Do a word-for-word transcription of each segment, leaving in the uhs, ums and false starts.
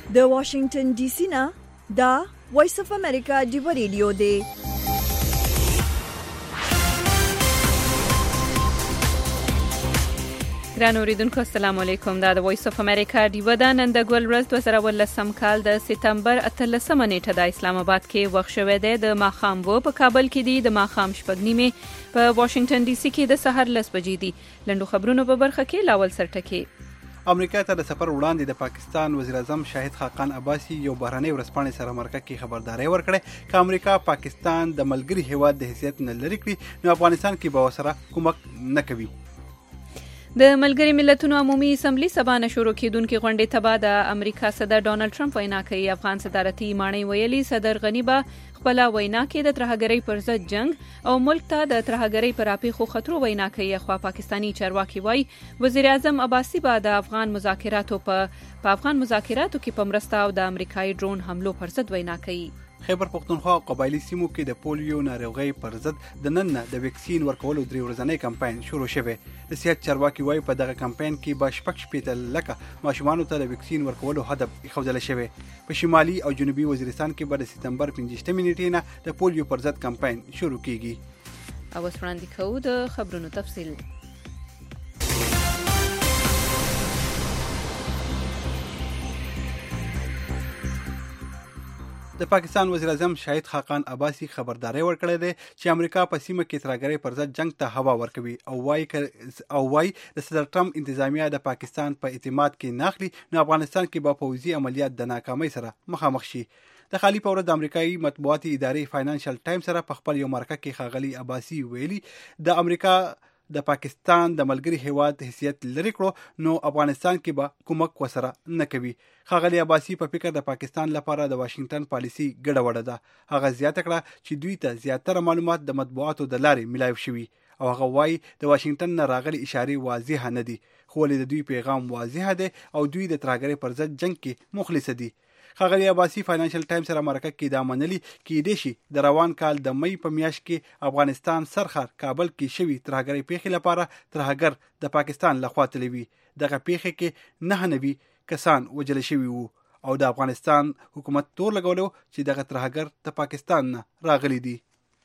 د واشنگټن ډي سي نه دا وایس اف امریکا ډیو ریډیو دی. ګران اوریدونکو السلام علیکم. دا د وایس اف امریکا ډیو ده. نن د ګل ورځ دوه زره ولسم کال د سپتمبر اتلسمه نیټه د اسلام آباد کې وخت شوی دی. د ماښام و په کابل کې دی، د ماښام شپږ نیمې په واشنگټن ډي سي کې د سحر لس بجې دي. لنډو خبرونو په برخه کې لاول سرټکي. امریکا ته د سفر وړاندې د پاکستان وزیر اعظم شاهد خاقان عباسي یو بهرنۍ ورځپاڼې سره مرکه کې خبرداري ورکړه چې امریکا پاکستان د ملګری هیواد د حیثیت نه لري کړي، نو افغانستان کې به ورسره کومک نه کوي. د ملګری ملتونو عمومي اسمبلی سبا نه شروع کېدونکې غونډې ته به د امریکا صدر ډانلډ ټرمپ وینا کوي. افغان صدارتي ماڼۍ ویلي صدر غني به خپله وینا کې د ترهګرۍ پر ضد جنگ او ملک ته د ترهګرۍ پر اپیښو خطرو وینا کوي. خو پاکستاني چارواکي وایي وزیر اعظم عباسي به د افغان مذاکراتو په په افغان مذاکراتو کې په مرسته او د امریکایي ډرون حملو پر ضد وینا کوي. خیبر پختونخوا او قبایلی سیمو کې د پولیو ناروغۍ پر ضد د نن نه د ویکسین ورکولو درې ورځنی کمپاین شروع شوی. د صحت چارواکي وایي په دغه کمپاین کې به شپږ شپېته لکه ماشومانو ته د ویکسین ورکولو هدف ایښودل شوی. په شمالي او جنوبي وزیرستان کې به د سپتمبر پنځویشتمې نیټې نه د پولیو پر ضد کمپاین شروع کیږي. او اوس وړاندې کوو د خبرونو تفصیل. د پاکستان وزیر اعظم شاهد خاقان عباسي خبرداري ورکړې ده چې امریکا په سیمه کې ترهګرۍ پر ضد جنگ ته هوا ورکوي او وايي او وايي د صدر ټرمپ انتظامیه د پاکستان په اعتماد کې ناخلي، نو افغانستان کې به پوځي عملیات د ناکامۍ سره مخامخ شي. د خالی په ورځ د امریکایي مطبوعاتي ادارې فاینانشل ټایمز سره په خپل یو مرکه کې ښاغلي عباسي ویلي د امریکا د پاکستان د ملګری هیواد حیثیت لري کړو، نو افغانستان کې به کومک وسره نه کوي. ښاغلي عباسي په فکر د پاکستان لپاره د واشنگټن پالیسي ګډه وډه ده. هغه زیاته کړه چې دوی ته زیاتره معلومات د مطبوعاتو د لارې ملایو شوي او هغه وایي د واشنگټن نه راغلي اشارې واضحه نه دي، خو ولې د دوی پیغام واضحه دی او دوی د ترهګرۍ پر ضد جنگ کې مخلص دي. ښاغلي عباسي فاینانشل ټایمز سره مرکه کې دا منلي کېدای شي د روان کال د مئی په میاشت کې افغانستان سرحد کابل کې شوي ترهګرۍ پیښې لپاره ترهګر د پاکستان لخوا تللی وي. دغه پیښې کې نه نوي کسان وژل شوي وو او د افغانستان حکومت تور لګولو چې دغه ترهګر د پاکستان نه راغلي دي.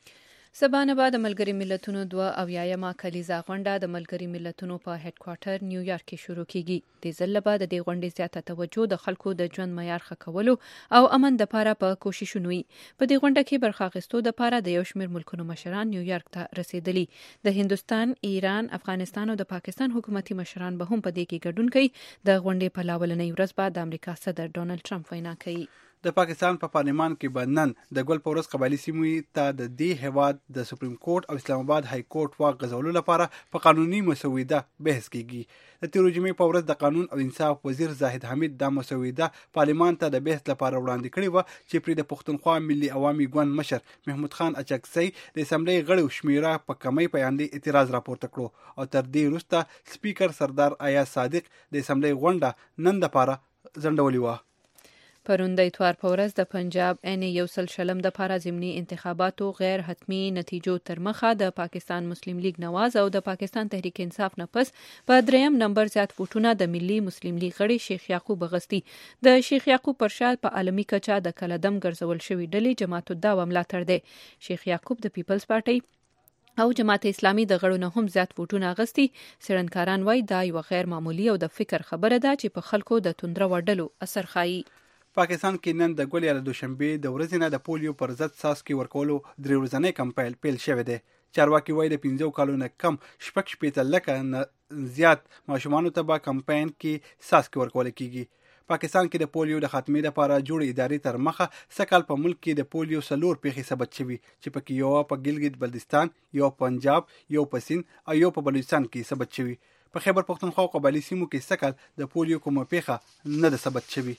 سبا نه بعد ملګری ملتونو دوه اویایمه کلیزه غونډه د ملګری ملتونو په هډ کوارټر نیویارک کې شروع کیږي. د ځل بعد د غونډې زیاته توجه د خلکو د ژوند معیار ښه کولو او امن د لپاره په کوششونو وي. په دې غونډه کې برخه اخیستو د لپاره د یو شمېر ملکونو مشران نیویارک ته رسیدلي. د هندستان، ایران، افغانستان او د پاکستان حکومتي مشران به هم په دې کې ګډون کوي. د غونډې په لاولنۍ ورځ بعد د امریکا صدر ډانلډ ټرمپ وینا کوي. د پاکستان په پارلمان کې به نن د ګل په ورځ قبایلي سیمې ته د دې هیواد د سپریم کورټ او اسلام آباد های کورټ واک غځولو لپاره په قانوني مسوده بحث کیږي. د تیرو جمعې په ورځ د قانون او انصاف وزیر زاهد حمید دا مسوده پارلمان ته د بحث لپاره وړاندې کړې و چې پرې د پښتونخوا ملي عوامي ګوند مشر محمود خان اچکسي د اسمبلی غړو شمیره په کمی پیاندې اعتراض راپورته کړو او تر دې وروسته سپیکر سردار ایاز صادق د اسمبلی غونډه نن لپاره ځنډولې وه. پرون د اتوار په ورځ د پنجاب ان یو سل شلم د لپاره ضمني انتخاباتو غیر حتمی نتیجو تر مخه د پاکستان مسلم لیگ نواز او د پاکستان تحریک انصاف نه پس په دریم نمبر زیات ووټونه د ملي مسلم لیگ غړي شیخ یعقوب غستی د شیخ یعقوب پر شا په عالمي کچه د کلدم ګرځول شوی ډلې جماعت الدعوه ملاتړ دی. شیخ یعقوب د پیپلز پارټي او جماعت اسلامي د غړو نه هم زیات ووټونه اغستي. څېړنکاران وایي دا یو غیر معمولي او د فکر خبره ده چې په خلکو د توندره وډلو اثر ښایي. پاکستان کې نن د ګل یا د دوشنبه د ورځې نه د پولیو پر ضد څاڅکي ورکولو درې ورځنی کمپاین پیل شوی دی. چارواکي وایي د پنځو کالو نه کم شپږ شپېته لکه زیات ماشومانو ته به کمپاین کې څاڅکي ورکول کیږي. پاکستان کې د پولیو د خاتمې لپاره جوړې ادارې تر مخه سکهال په ملک کې د پولیو څلور پیښې ثبت شوي چې پکې یو په ګلګت بلتستان، یو پنجاب، یو په سند او یو په بلوچستان کې ثبت شوي. په خیبر پختونخوا او قبایلی سیمو کې سکهال د پولیو کومه پیښه نه ده ثبت شوي.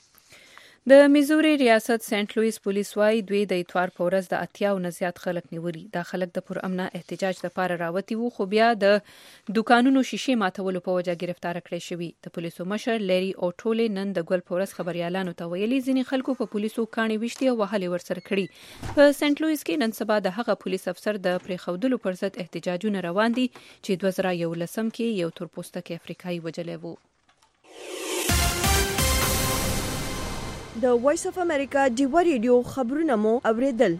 د میزوري ریاست سنت لویس پولیس وايي دوی د اتوار په ورځ د اتیاو نه زیات خلک نیولي. دا خلک د پرامنه احتجاج لپاره راوتي وو، خو بیا د دکانونو شیشې ماتولو په وجه گرفتار کړی شوي. د پولیسو مشر لری اوټولې نن د ګل په ورځ خبريالانو ته ویلي ځینې خلکو په پولیسو کاڼي وشتي او وهلې ورسره کړي. په سنت لویس کې نن سبا د هغه پولیس افسر د پریښودلو پر ضد احتجاجونه روان دي چې دوه زره یولسم کې یو تورپوستکی افریقایي وجلی وو. د وایس اف امریکا ډیوا ریډیو خبرونه مو اوریدل.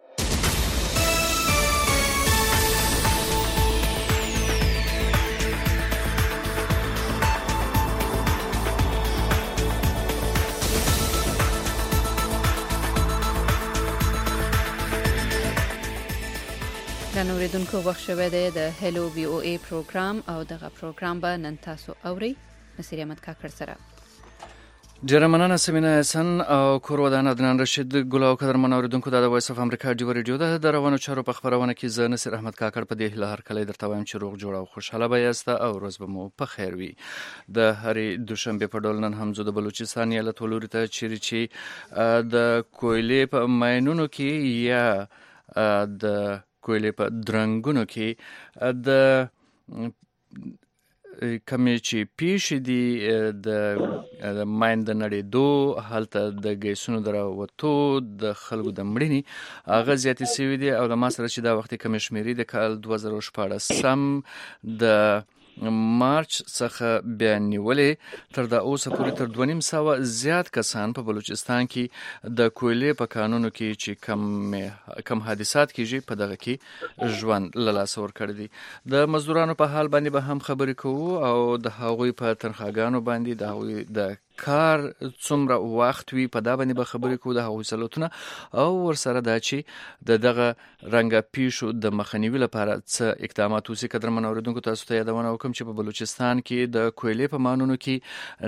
ګرانو اوریدونکو، وخت شوی دی د هلو وی او ای پروګرام او دغه پروګرام به نن تاسو اورئ نصیر احمد کاکړ سره. ډیره مننه سمینا حسن او کور ودان عدنان رشید ګل او قدرمن اوریدونکو د وایس اف امریکا ډیو ریډیو د روانو چارو په خبرونه کې زه نصیر احمد کاکړ په دې هله هر کله درته وایم چې روغ جوړ او خوشاله به یاست او ورځ به مو په خیر وي. د هرې دوشنبه په ډول نن هم زه د بلوچستان ایالت ولوري ته چیرې چې د کویلې په ماینونو کې یا د کویلې په درنګونو کې د کمې چې پیښې دي د ماین د نړېدو، هلته د ګیسونو د راوتو، د خلکو د مړینې هغه زیاتې سوي دي او له ما سره چې دا وختي کمې شمېرې د کال دوه زره شپاړسم د مارچ څخه بیا نیولې تر دا اوسه پورې تر دوه نیم سوه زیات کسان په بلوچستان کې د کویلې په کانونو کې چې کم کم حادثات کېږي په دغه کې ژوند له لاسه ورکړی دي. د مزدورانو په حال باندې به هم خبرې کوو او د هغوی په تنخواګانو باندې د هغوی د کار څومره وخت وي په دا باندې به خبرې کوو، د هغوی سلوتونه او ورسره دا چې د دغه رنګه پیښو د مخنیوي لپاره څه اقدامات وشي. قدرمن اوریدونکو، تاسو ته یادونه وکړم چې په بلوچستان کې د کویلې په مانونو کې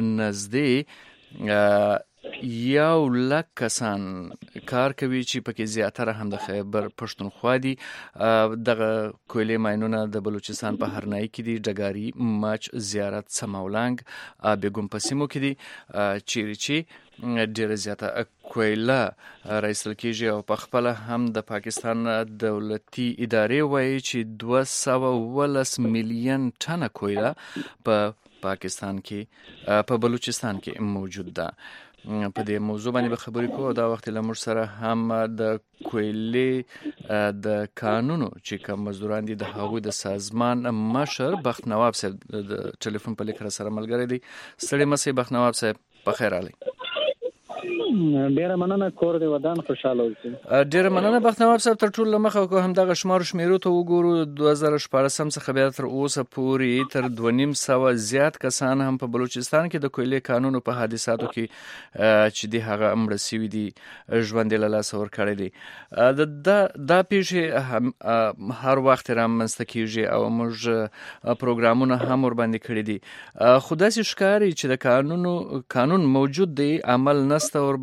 نږدې یو لک کسان کار کوي چې پکې زیاتره هم د خیبر پښتونخوا دي. دغه کویلې ماینونه د بلوچستان په هرنای کې دي، ډګاري، مچ، زیارت، سماولنګ، بیګم په سیمو کې دي چیرې چې ډیره زیاته کویله راایستل کېږي او په خپله هم د پاکستان دولتي ادارې وایي چې دوه سوه اوولس میلیون ټنه کویله په پاکستان کې په بلوچستان کې موجود ده. په دې موضوع باندې به خبرې کوو. دا وخت له موږ سره هم د کویلې د قانونو چې کوم مزدوران دي د هغوی د سازمان مشر بخت نواب صاحب د ټلیفون په لیک سره ملګری دی. ستړي مه شئ بخت نواب صاحب، په خیر راغلی. ډیره مننه، کور دې ودان خوشاله اوسئ. ډیره مننه بخت نواب صاحب. تر ټولو مخه کو هم دغه شمار شمیرو ته وګورو، دوه زره شپاړسم څخه بیا تر اوسه پورې تر دوه نیم سوه زیات کسان هم په بلوچستان کې د کویلې قانونو په حادثاتو کې چې دی هغه مړه سوي دي، ژوند یې له لاسه ورکړی دی. دا پیښې هر وخت رامنځته کېږي او موږ پروګرامونه هم ورباندې کړي دي، خو داسې ښکاري چې د قانونو قانون موجود دی، عمل نسته ورباندې.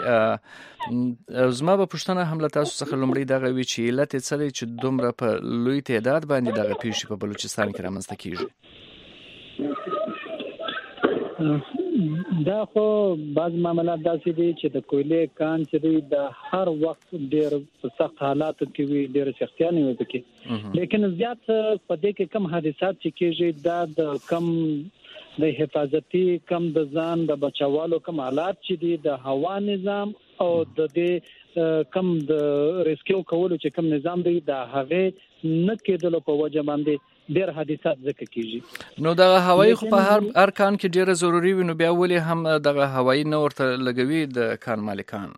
زما به پوښتنه هم له تاسو څخه لومړی دغه وي چې علت یې څه دی چې دومره په لوی تعداد باندې دغه پیښې په بلوچستان کې رامنځته کېږي؟ دا خو بعض معاملات داسې دي چې د کویلې کان چې دی د هر وخت ډېر په سخت حالاتو کې وي، ډېر سختیانې وي پکې، لیکن زیات په دې کې کم حادثات چې کېږي دا د کم د حفاظتي، کم د ځان د بچاوالو کم حالات چې دي، د هوا نظام او د دې کم د ریسکیو کولو چې کم نظام دی، د هغه نه کېدلو په وجه باندې ډېر حادثات ځکه کېږي. نو دغه هوایي خو په هر هر کان کې ډېره ضروري وي، نو بیا ولې هم دغه هوایي نه ورته لګوي د کان مالکان؟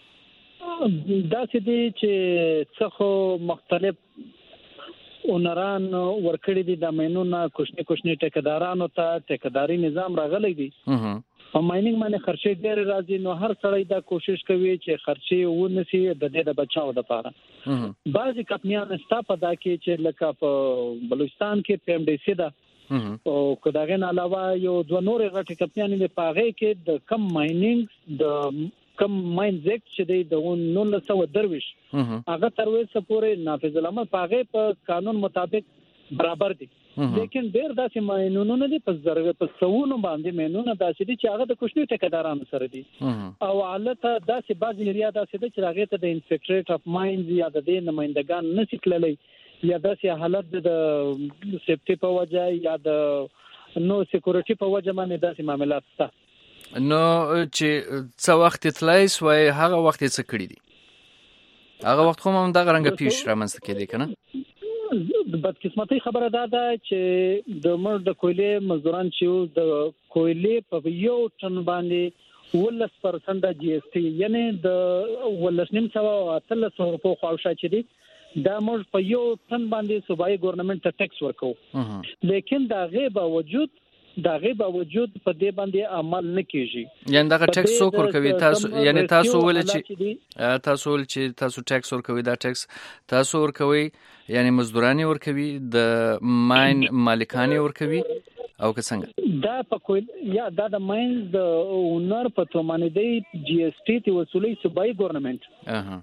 داسې دي چې څه خو مختلف اونران ورکړي دي د ماینونو کوچني کوچني ټیکدارانو ته ټیکداري نظام راغلی دی. په ماینینګ باندې خرچې ډېر راځي، نو هر سړی دا کوشش کوي چې خرچې ونسي د دې د بچاو لپاره. بعضې کمپنیان شته په دا کې چې لکه په بلوچستان کې پی ایم ډي سی ده او که د هغې نه علاوه یو دوه نورې غټې کمپنیانې دي، په هغې کې د کم ماینینګ د کم ماینز اکټ چې دی د نولس سوه درویش هغه تر اوسه پورې نافذ العمل په هغې په قانون مطابق برابر دي، لیکن ډېر داسې ماینونه نه دي په زرګ په سوونو باندې ماینونه داسې دي چې هغه د کوچنیو ټیکدارانو سره دي او حالته داسې بعضې ایریا داسې ده چې هغې ته د انسپکټریټ اف ماینز یا د دې نمایندګان نشي تللی، یا داسې حالت د سیفټي په وجه یا د نو سیکورټي په وجه باندې داسې معاملات شته. نو چې څه وخت تلای سوای هغه وخت یې څه کړي دي؟ هغه وخت خو هم دغه رنګه پیښ رامنځته کېدی که نه؟ بدقسمتۍ خبره دا ده چې د موږ د کویلې مزدوران چې د کویلې په یو ټن باندې ولس پرسنټ جی اس ټي یعنی د ولس نیم سوا اتلس په خواوشا چې دي دا موږ په یو تن باندې صوبایي ګورنمنت ته ټیکس ورکو لیکن دا غي باوجود دا غي باوجود په دې باندې عمل نه کیږي یعنی دا ټیکس څوک ورکوي تاسو یعنی تاسو ول چې تاسو ول چې تاسو ټیکس ورکوي دا ټیکس تاسو ورکوي یعنی مزدورانی ورکوي د ماین مالکانی ورکوي او که څنګه دا په کوئی یا دا د ماین د اونر په تومانه دی جی اس ټي تی وصولي صوبایي ګورنمنت اها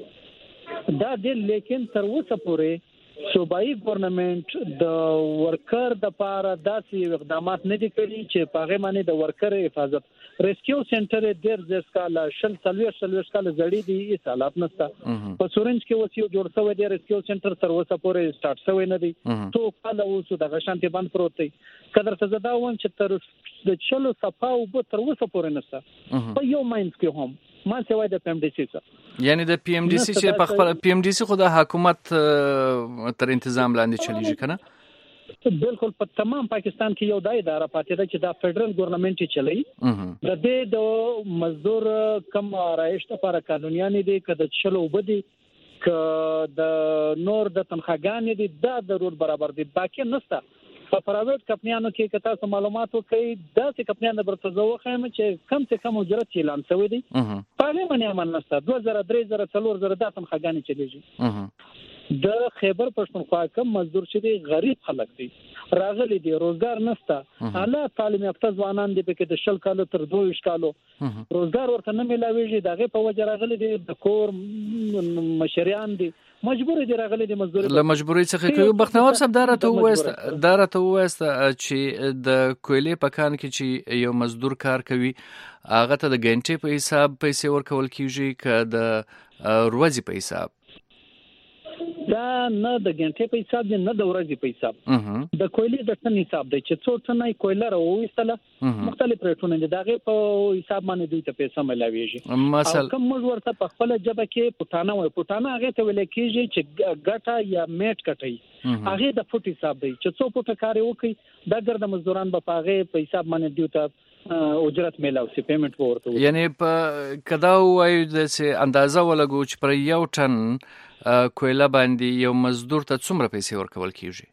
دا د لیکن تر اوسه پورې صوبایي ګورنمنت د ورکر د پاره داسې اقدامات نه دي کړی چې پاغه باندې د ورکر حفاظت ریسکیو سنټر ډیر ځکه شل سلوي سلوي کال زړی دي هیڅ حالات نشته په سورنج کې وسیو جوړ شوی دی ریسکیو سنټر تر اوسه پورې سٹارټ شوی نه دی تو کال اوسه د غشانتي باندې پروت دی قدر ته زدا وون چې تر د چلو صفا او به تر اوسه پورې نشته په یو ماینز کې هم ما سوای د پی ام ډي سي څخه یعنی د پی ام ډي سي چې په خپل پی ام ډي سي خو د حکومت تر تنظیم لاندې چلیږي کنه بالکل په تمام پاکستان کې یو دای اداره پاتې ده چې دا فدرل ګورنمنت چلای د دې د مزدور کم رایشت لپاره قانونيان دي کده چلو وبدي ک د نور د تنخواګان دي دا ضرور برابر دي باقي نسته په پرایویټ کمپنیانو کې کته سم معلومات ورکړي دا چې کمپنیانو برته زو خایم چې کم څه کم اجرت اعلان شوی دي په لې باندې عمل نشته دوه زره درې زره څلور زره د تنخواګان چلیږي د خیبر پښتونخوا کوم مزدور چې دي غریب خلک دي راغلي دي روزګار نشته اعلی تعلیم یافته ځوانان دي په کې د شل کالو تر دوه کالو روزګار ورته نه ملاويږي دغه په وجه راغلي دي د کور مشریان دي مجبور دي راغلي دي مزدور له مجبوري څخه کوي بختنواب صاحب دارته وست دارته وست چې د کویلې پکان کې چې یو مزدور کار کوي هغه ته د غنټې په حساب پیسې ورکول کیږي که د ورځې په حساب دا نه د غنټې په حساب دی نه د ورځې په حساب د کویلې د ټن حساب دی چې څو ټنه کویلې راوېستله مختلف ریټونه دي دغه په حساب باندې دوی ته پیسې ملاويږي مثلا کوم موږ ورته په خپل جبه کې پټانه وي پټانه هغه ته ویل کېږي چې ګټه یا میټ کټي هغه د فوټ حساب دی چې څو فوټه کار وکي د ګرد مزدوران په هغه په حساب باندې دوی ته اجرت میلاو سي پیمنٹ ورته یعنی په کدا وایي د اندازه ولګو چې پر یو ټن کویلا باندې یو مزدور ته څومره پیسې ورکول کیږي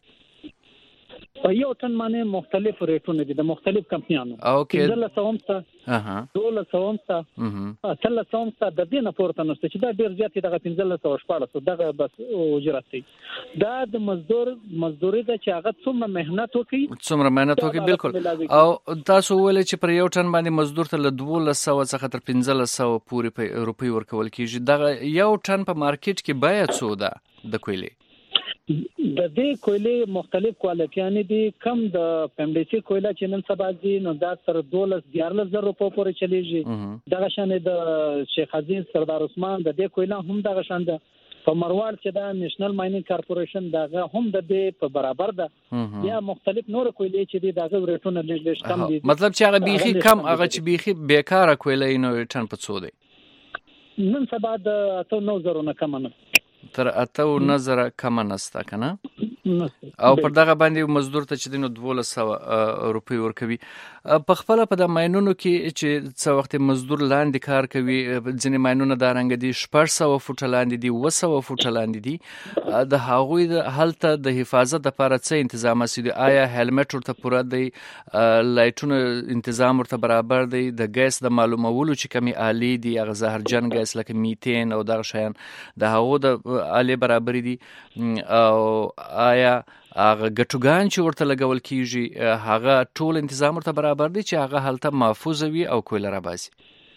په یو ټن باندې مختلف ریټونه دي د مختلف کمپنیانو اوکې دله سومستا اها دوله سومستا اها تل سومستا د دې نه پورته نشته چې دا ډیر زیات دغه پنځه سوه شپږ دغه بس اجرت دی دا د مزدور مزدوري د چې هغه څومره مهنت وکړي څومره مهنت وکړي بالکل او تاسو ولې چې پر یو ټن باندې مزدور ته له دوه سوه څخه تر پنځه سوه پورې روپۍ ورکول کیږي دغه یو ټن په مارکیټ کې بیه څو ده د کویلې د دې کویلې مختلف کوالټیان دي کم د پمډيسي کویلا چې نن سبا دي نو دا تر دولس دیارلس زره روپو پورې چلیږي دغه شان د شیخ عزیز سردار عثمان د دې کویلا هم دغه شان ده په مروان چې دا نېشنل ماینینګ کارپوریشن دغه هم د دې په برابر ده یا مختلف نور کویلې چې دي دغه ریټونه لږ کم دي مطلب چې هغه بيخي کم هغه چې بيخي بیکاره کویلې نو ټن په څو دی نن سبا د اته نو زره نه کم نه تر اته نظر کم نسته کنه او پر دغه باندې مزدور ته چې دینو دوه سوه روپۍ ورکوي په خپل په د ماینونو کې چې څو وخت مزدور لاندې کار کوي ځینې ماینونه دا رنګ دي شپږ سوه فوټه لاندې دي اوه سوه فوټه لاندې دي د هغوی د هلته د حفاظت لپاره څه تنظیمات دي آیا هلمټ ورته پوره دی لایټونه تنظیم ورته برابر دی د ګیس د معلومولو چې کمی آلی دي هغه زهرجن ګیس لکه میتین او دغه شیان د هغو د آلی برابر دي او آیا هغه ګټوګان چې ورته لګول کیږي هغه ټول تنظیم ورته برابر دي چې هغه هلته محفوظ وي او کویل را باسي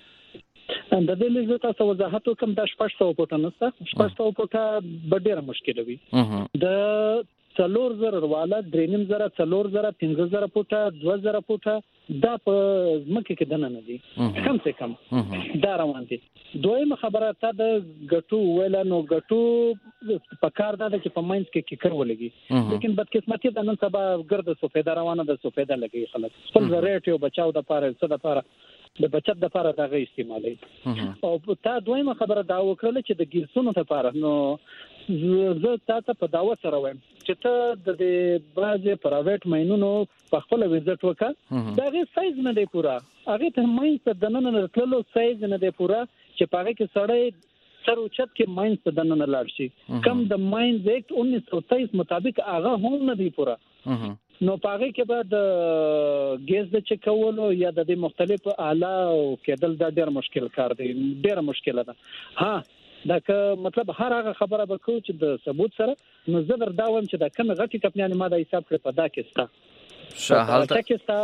د دې لږه تاسو وضاحت وکم د شپږ سوه فوټه نسته شپږ سوه فوټه به ډیره مشکل وي د څلور زره والا درېنیم زره څلور زره پنځه زره فوټه دوه زره فوټه دا په ځمکه کې دننه دي کم څه کم دا روان دي دویمه خبره تا د ګټو ویل نو ګټو په کار دا چې په ماینز کې کیکر ولګي لیکن بدقسمتي د نن سبا ګرد سوفیدا روانه د سوفیدا لګي خلک خپل ریټ یو بچاو د پاره څه د پاره د بچت د لپاره دا غي استعمالي او تا دویمه خبره دا وکړه چې د ګیرسونو لپاره نو زه تاسو په داوا سره وایم چې ته د بعضې پرایویټ ماینونو په خپل وزټ وکړه دا غي سایز نه دی پورا هغه ته ماین څه دننه نرتلو سایز نه دی پورا چې پاره کې سړی سر اوچت کې ماین څه دننه لاړ شي کم د ماین ایکټ انیس سو تیئیس مطابق هغه هم نه دی پورا نو پاره کې بعد ګیس د چکولو یا د مختلف آله او کېدل دا ډېر مشکل کار دی ډېر مشکل ده ها دا که مطلب هر هغه خبره وکړو چې د ثبوت سره نو زه در داوم چې دا کوم غټي کمپنیانه ما دا حساب کړ په دا کې ستا شاهالته کې ستا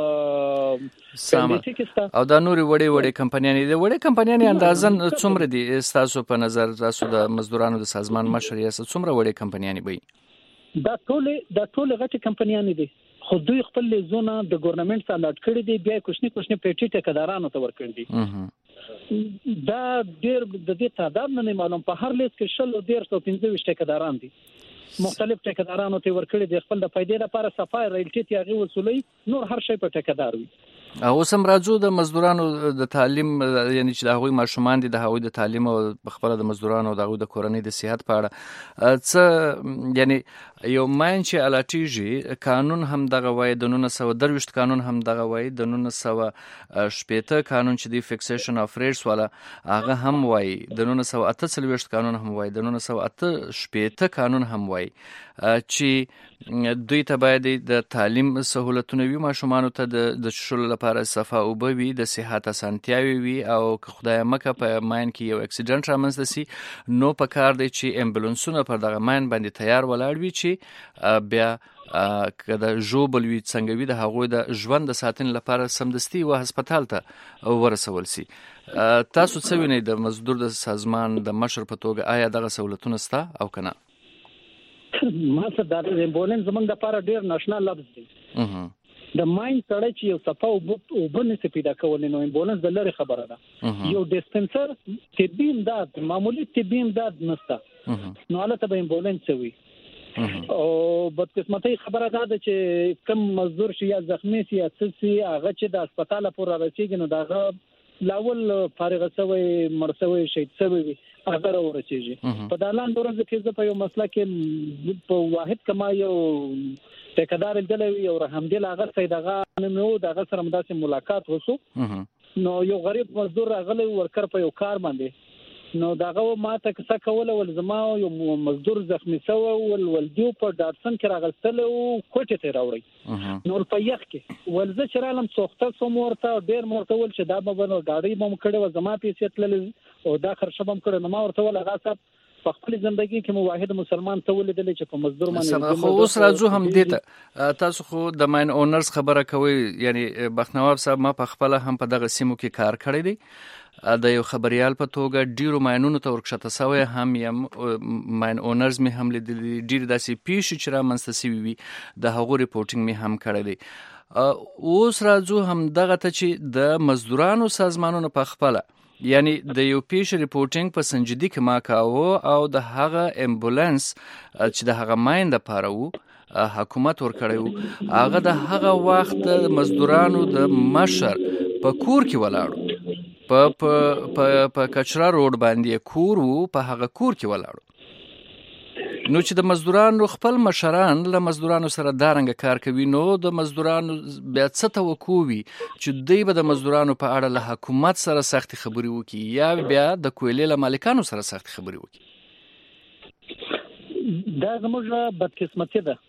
په سامان او دا نوري وړي وړي کمپنیانه دي وړي کمپنیانه اندازن څومره دي تاسو په نظر تاسو د مزدورانو د سازمان مشر یا څومره وړي کمپنیانه وي دا ټول دا ټول غټي کمپنیانه دي خو دوی خپل زونه د ګورنمنت سره لاټ کړی دی بیا کوښنی کوښنی پیټی ټکدارانو ته ورکړي دي دا ډیر د دې تعداد نه معلوم په هر لیست کې شل او ډیر سو پنځه ټکداران دي مختلف ټکدارانو ته ورکړي دي خپل د فائدې لپاره صفای رایلټي تیاغي وصولي نور هر شی په ټکدار وي او سم راځو د مزدورانو د تعلیم یعنی چې د هغوی ماشومان دي د هغوی د تعلیم او خپل د مزدورانو د هغوی د کورنۍ د صحت په اړه څه یعنی یو ماین چې الاټیږي قانون هم دغه وای د نولس سوه درویشت قانون هم دغه وای د نولس سوه شپېته قانون چې دی فکسیشن اف ریټس والا هغه هم وای د نولس سوه اته څلوېښت قانون هم وای د نولس سوه اته شپېته قانون هم وای چې دوی ته باید د تعلیم سہولتونه وي ماشومانو ته د شلو لپاره صفا اوبه وي د صحت اسانتیاوي وي او که خدای مکه په ماین کې یو اکسیډنټ رامنځته سي نو په کار دی چې امبولانسونه پر دغه ماین باندې تیار ولاړ وي چې بیا که د ژوبل وي څنګه وي د هغوی د ژوند د ساتنې لپاره سمدستي و هسپتال ته ورسول سي تاسو څه وینئ د مزدور د سازمان د مشر په توګه آیا دغه سہولتونه سته او که نه ما څه د امبولانس زمونږ لپاره ډېر ناشنا لفظ دی د ماین سړی چې یو صفا اوبه نشي پیدا کولی نو امبولانس د لرې خبره ده یو ډسپنسر طبي امداد معمولی طبي امداد نشته نو هلته به امبولانس وي او بدقسمتي خبره ده چې کم مزدور شي یا زخمی شي یا څه شي هغه چې د هسپتال پورې رسیږي نو دغه لاول فارغ شوی مړ شوی شهید شوی وي هغه ورسیږي په دالان ورځ کې زه په یو مسله کې په واحد کما یو ټیکدار دلوي او رحم دل هغه سیدغه نو دغه سره مداسه ملاقات وسو نو یو غریب مزدور راغلی ورکر په یو کار باندې نو داغه ماته کسه کوله ول زما یو مزدور زخمی شو ول ول دیو په ډاټسن کې راغستل او کوټه ته راوړی نو په یخ کې ول زه چرالم څوخته سم ورته ډیر مرته ول چې دا به نو گاډي بم کړي و زما پیسې تلل او دا خرشه بم کړي نو ما ورته ول هغه صاحب په خپل ژوندۍ کې مو واحد مسلمان ته ولیدل چې په مزدور باندې خو اوس راځو هم دې تاسو خو د ماین اونرز خبره کوي یعنی بخنواب صاحب ما په خپل هم په دغه سیمو کې کار کړی دی د یو خبريال په توګه ډیرو ماینونو ته ورکشته سوی هم یم ماین اونرز می هم لیدلی ډیر داسې پیښې چې را منځته سوي وي د هغو ریپورټینګ می هم کړی دی اوس راځو هم دغه ته چې د مزدورانو سازمانونو په خپله یعنی د یو پیښې ریپورټینګ په سنجیدګۍ کې ما کاوه او د هغه امبولانس چې د هغه ماین د پاره وو حکومت ورکړی وو هغه د هغه وخت د مزدورانو د مشر په کور کې ولاړو په په په په کچرا روډ باندې کور وو په هغه کور کې ولاړو نو چې د مزدورانو خپل مشران له مزدورانو سره دارنګ کار کوي نو د مزدورانو بیا څه توقع وي چې دوی به د مزدورانو په اړه له حکومت سره سخت خبري وکړي یا بیا د کویلې له مالکانو سره سخت خبري وکړي دا زموږ بدقسمتي ده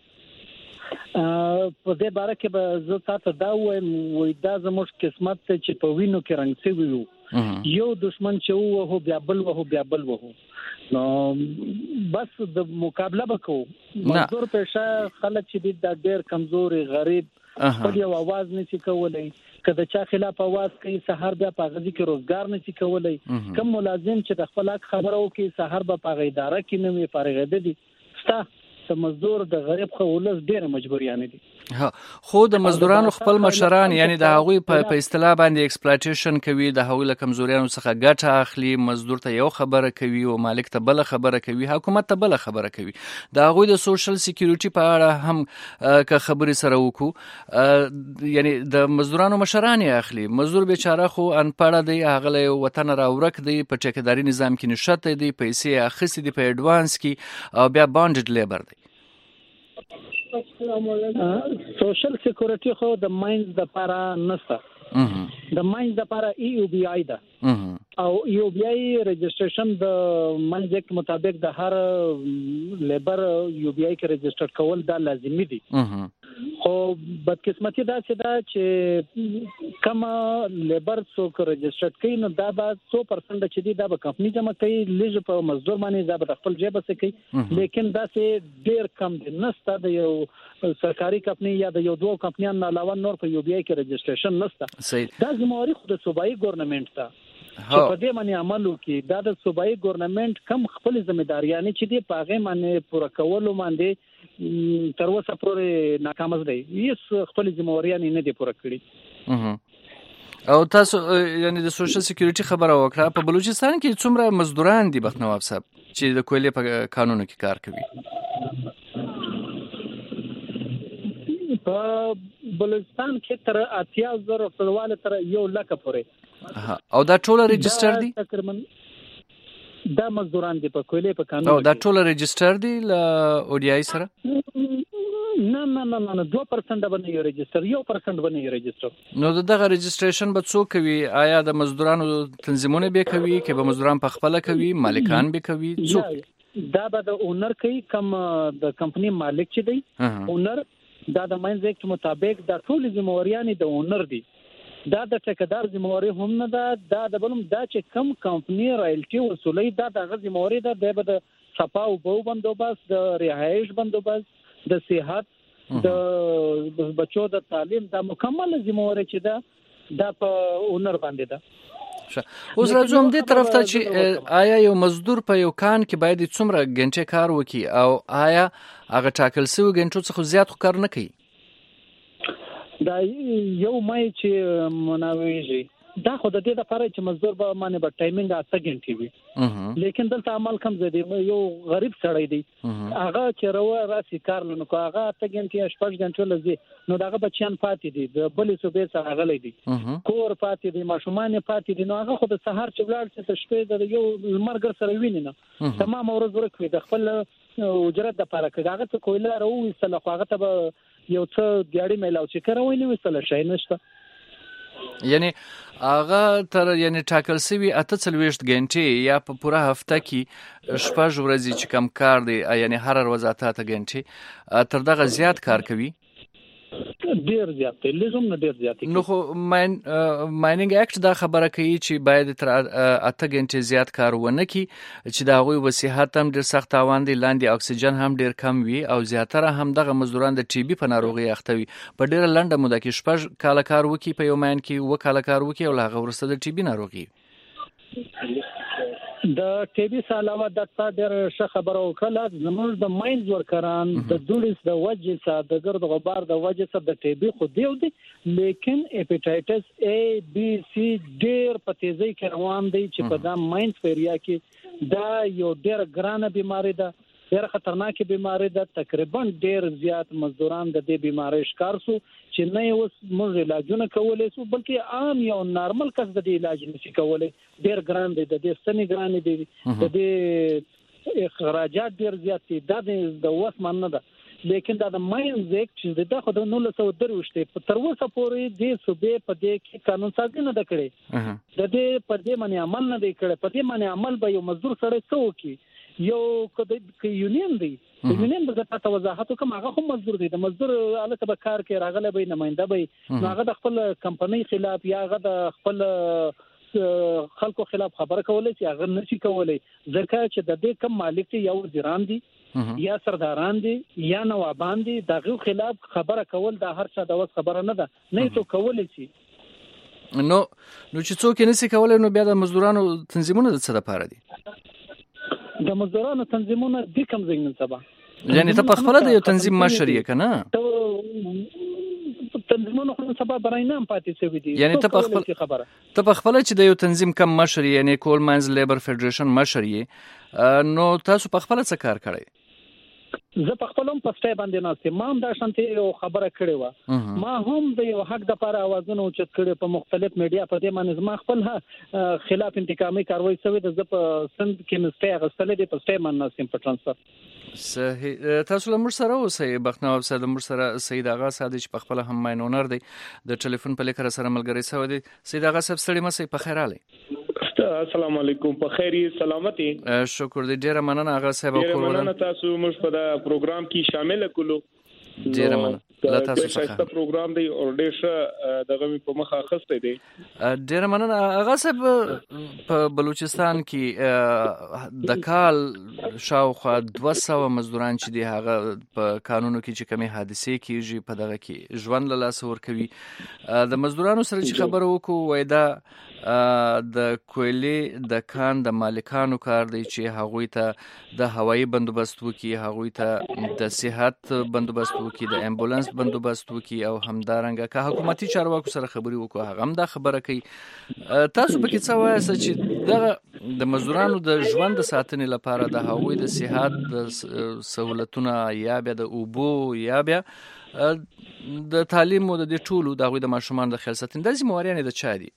په دې باره کې به زه تاسو دا وایم وای دا زموږ قسمت ته چې په وینو کې رنګ شوی وو یو دشمن چې وو بیا بل وو بیا بل وو نو بس د مقابله وکړو مزدور پېښه خلک چې د ډېر کمزوري غریب خپل یو आवाज نشي کولای کله چا خلاف आवाज کوي سحر بیا په غزي کې روزګار نشي کولای کم ملازم چې د خپل حق خبرو کوي سحر به په اداره کې نه وي فارغ دي ستا د مزدور د غریب خو ولس ډېر مجبوریان دي خو د مزدورانو خپل مشران یعنی د هغوی په اصطلاح باندې ایکسپلایټیشن کوي، د هغوی له کمزوریانو څخه ګټه اخلي، مزدور ته یو خبره کوي او مالک ته بل خبره کوي، حکومت ته بل خبره کوي. د هغوی د سوشل سکیورټي په اړه هم که خبرې سره وکړو، یعنی د مزدورانو مشران یې اخلي. مزدور بیچاره خو انپړه دی، هغه له وطن راورک دی، په ټیکداري نظام کې نشته دی، پیسې اخیستې دي په ایډوانس کې او بیا بانډډ لیبر دی. سوشل سکیورټي خو د ماینز د لپاره نشته، د ماینز د لپاره ای یو بی آی ده او ای یو بی آی رجسټریشن د ماینز اکټ مطابق د هر لیبر یو بی آی کې رجسټر کول دا لازمي دي. خو بدقسمتي دا چې دا چې کوم لیبر څوک رجسټر کوي نو دا به څو پرسنټ چې دی دا به کمپنی جمع کوي، لږ په مزدور باندې دا به خپل جیب څخه کوي، لیکن دا چې ډیر کم دي. نسته د یو سرکاري کمپنی یا د یو دوه کمپنیانو علاوه نور په یو بی آی کې رجسټریشن نسته. دا زموږ خو د صوبایي ګورنمنت ته چې په دې باندې عمل وکړي، دا د صوبایي ګورنمنت کم خپل ځمېداریانې چې دی په هغه باندې پوره کولو باندې تر اوسه پورې ناکام دی، هیڅ خپل ځمېداریانې نه دي پوره کړي. او تاسو یعنی د سوشل سکیورټي خبره وکړه، په بلوچستان کې څومره مزدوران دي بختنواب صاحب چې د کویلې په قانون کې کار کوي؟ په بلوچستان کې تر اتیا زره فلواله تر یو لک پورې. او دا ټول رجسټر دي؟ تقریبا دا مزدوران دي په کویلې په قانون. او دا ټول رجسټر دي ل او ډي آی سره؟ نه نه نه نه دوه پرسنټ باندې یو رجسټر، یو پرسنټ باندې یو رجسټر. نو دغه رجسټریشن به څوک کوي؟ آیا د مزدورانو تنظیمونه به کوي کې به مزدوران په خپل کوي، مالکان به کوي، څوک؟ دا به د اونر کوي، کم د کمپنی مالک چې دی اونر. دا د ماینز اکټ مطابق دا ټول ذمہواریان د اونر دي، دا د ټیکدار ذمہواری هم نه ده. دا د بلم دا چې کم کمپنی رایلټي وصولي دا د ذمہواری ده، د صفا او بو بندوبست، د رهایش بندوبست، د صحت، د بچو د تعلیم، دا مکمل ذمہواری چې ده دا په اونر باندې ده. اوس راځم دې طرف ته چې آیا یو مزدور په یو کان کې باید څومره غنټه کار وکړي او آیا هغه ټاکل شوی غنټو څخه زیات کار نه کوي؟ دا یو مای چې مناويږي دا خو د دې لپاره چې مزدور به باندې به ټایمینګ اته غنټې وي، لیکن دلته عمل کم زدي. یو غریب سړی دی هغه چې روه راسي کار لنو کو هغه اته غنټې شپږ غنټې لزي، نو داغه بچیان پاتې دي، د بلې صوبې څخه غلې دي، کور پاتې دي، ماشومان پاتې دي، نو هغه خو د سهار چې ولاړ چې شپې د یو مرګ سره ویني نه تمام ورځ ورکوي د خپل اجرت د پاره کې هغه ته کویلا راوي سره خو هغه ته یو څه دیاړي میلاو چې کروي نه وسله شي نشته. یعنی هغه تر یعنی ټاکل شوی اته څلوېښت غنټې یا په پوره هفته کې شپږ ورځې چې کم کار دی، یعنی هر ورځ اته اته غنټې تر دغه زیات کار کوي. ډیر زیات دی، لزوم نه ډیر زیات. نو خو ماین مایننګ اکټ دا خبره کوي چې باید تر اته غنټې زیات کار ونه کړي، چې دا غوي وصحت هم ډیر سخت تاوان دي، لاندې اکسیجن هم ډیر کم وي او زیاتره هم دغه مزدوران د ټي بي په ناروغي اخته وي. په ډیره لنډه موده کې شپږ کاله کار وکړي په یو ماین کې، و کاله کار وکړي او هغه ورسته د ټي بي ناروغي. د ټي بي علاوه د تا ډېر ښه خبره وکړه، زموږ د ماینز ورکران د دولیس د وجې څخه د ګرد غبار د وجې څخه د ټي بي خو دیو دي، لیکن هپاتایټس A B C ډېر په تیزی کې روان دي چې په دا ماینز ایریا کې دا یو ډېر ګرانه بیماری ده، ډېر خطرناک بیماری ده. تقریبا ډېر زیات مزدوران د دې بیماری شکار سو چې نه اوس موږ علاجونه کولای سو، بلکې عام یو نارمل کس د دې علاج نشي کولای. ډېر ګران دي، د دې ستنې ګران دي، د دې اخراجات ډېر زیات دي، دا د وس من نه ده. لیکن دا د ماینز اکټ چې دا خو د نولس سوه درویشت په تر اوسه پورې د صوبې په دې کې قانون سازي نه ده کړې، د دې په دې باندې عمل نه دی کړی. په دې باندې عمل به یو مزدور سره څه وکړي؟ یو کله یونین دی، یونین به تاسو وضاحت کوم، هغه هم مزدور دی، د مزدور الته به کار کې راغله به نماینده به هغه د خپل کمپنۍ خلاف یا هغه د خپل خلکو خلاف خبره کولای چې هغه نشي کولای، ځکه چې د دې کم مالک دی یا وزیران دي یا سرداران دي یا نوابان دي، دغه خلاف خبره کول د هر چا د وس خبره نه ده، نه څوک کولای شي. نو نو چې څوک نشي کولای، نو بیا د مزدورانو تنظیمونه د څه لپاره دي؟ د مزدورانو تنظیمونه د کوم ځای نه سبا، یعنی ته په خپل د یو تنظیم مشر یې کنه؟ قانون خو سبا برای نه پاتې شوی دی. یعنی ته په خپل خبره ته په خپل چې د یو تنظیم کم مشر یعنی کول ماینز لیبر فدریشن مشر یې، نو تاسو په خپل څه کار کړی؟ زه په خپل هم پسته باندې ناستم، ما هم دا شانتي یو خبره کړې و، ما هم د یو حق د لپاره اوازونه اوچت کړي په مختلف میډیا په دې باندې ما خپل خلاف انتقامي کاروي شوی د زپ سند کې مسته غسلې د پسته باندې ناستم په ترانسفر. صحیح. تاسو له موږ سره اوسئ بخناو صاحب، د موږ سره سید آغا صاحب چې په خپل هم ماینونر دی د ټلیفون په لیکره سره ملګری سو دی. سید آغا صاحب ستړي مسئ په خیر علي. السلام علیکم، په خیر سلامتی. شکر دې، ډیره مننه آغا صاحب او ډیره مننه تاسو موږ په دا پروګرام کې شامل کړو. ډیره مننه لا تاسو څخه. دا پروګرام دی او ډیر ښه دغه په مخه اخسته دی. ډیره مننه آغا صاحب. په بلوچستان کې د کال شاوخوا دوه سوه مزدوران چې دی هغه په قانونو کې چې کمی حادثې کیږي په دغه کې ژوند له لاسه ورکوي. د مزدورانو سره چې خبره وکړو وای دا د کویلې د کان د مالکانو کار دی چې هغوی ته د هوایي بندوبست وکړي، هغوی ته د صحت بندوبست وکړي، د امبولانس بندوبست وکړي او همدارنګه که حکومتي چارواکو سره خبرې وکړو هغه هم دا خبره کوي. تاسو پکې څه وایاست چې دغه د مزدورانو د ژوند د ساتنې لپاره د هغوی د صحت د سهولتونه یا بیا د اوبو یا بیا د تعلیم او د دې ټولو د هغوی د ماشومان د خیال ساتنې دا ذمهواريانې د چا دي؟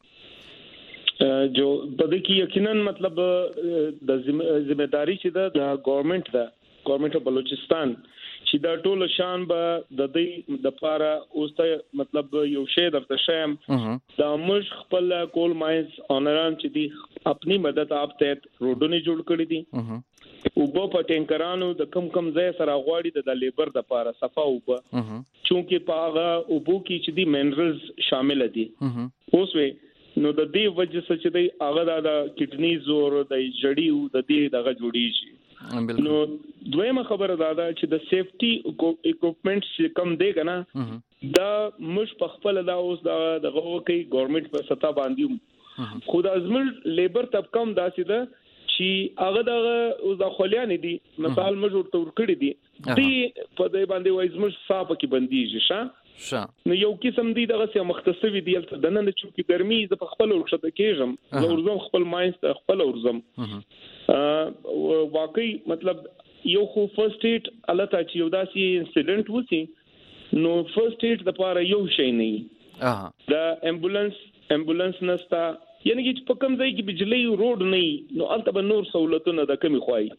جو په دې کې یقینا مطلب د ذمہداري چې د ګورنمنت ده، ګورنمنت اف بلوچستان چې دا ټول شان به د دې د لپاره اوس ته مطلب یو شی درته شم دا موږ خپل کول ماینز اونران چې دي خپل مدد آپ ته روډونه جوړ کړی دي او په ټینکرانو د کم کم ځای سره غواړي د لیبر د لپاره صفه او چونکه پاغه او بو کې چې دي منرلز شامل دي. اوس وی نو د دې وجه څخه چې دی هغه د کډنیز او د جړیو د دې دغه جوړیږي. نو دویمه خبره دا ده چې د سیفټي اکوپمنټس چې کم دی کنه دا مش په خپل دا اوس دا دغه کوي ګورنمنت په ستا باندې خود ازمل لیبر طبقه هم داسې ده چې هغه دغه اوس د خلیان دي مثال مجور تور کړی دي دی په دې باندې وایز مش صاحب کې بنديږي ښه شا نو یو قسم دی دغه سم مختصوي دی د نن چې کی ګرمي ز په خپل ورشته کېږم زه ورزم خپل ماینس خپل ورزم ا واقعي مطلب یو خو فرست ایډ الله ته چې یو داسي انسیډنټ وسی نو فرست ایډ د پاره یو شی نه اه د امبولانس امبولانس نستا یعنی چې په کوم ځای کې بجلی روډ نه نو البته به نور سہولتونه د کمی خوای.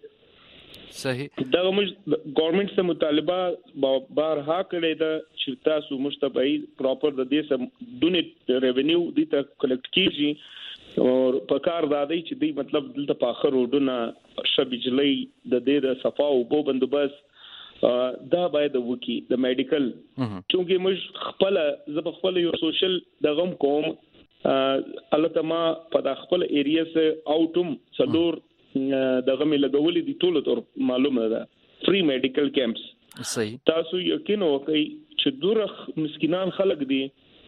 صحیح. دا موږ ګورنمنت څخه مطالبه بارها کړې ده چې تاسو مشتبهي پراپر د دې سم دونه ریونیو دي ته کلیکټ کیږي او په کار دا دی چې دی مطلب دلته په اخر روډونه شبجلی د دې د صفا او بو بندوبست دا باید وکي د میډیکل چونکه موږ خپل ز خپل یو سوشل دغم کوم البته ما په خپل ایریا سه اوټم څلور دغه مې لګولې دي ټول تر معلومه ده فری میډیکل کیمپس. صحیح. تاسو یقین وکړئ چې دوره مسکینان خلک دي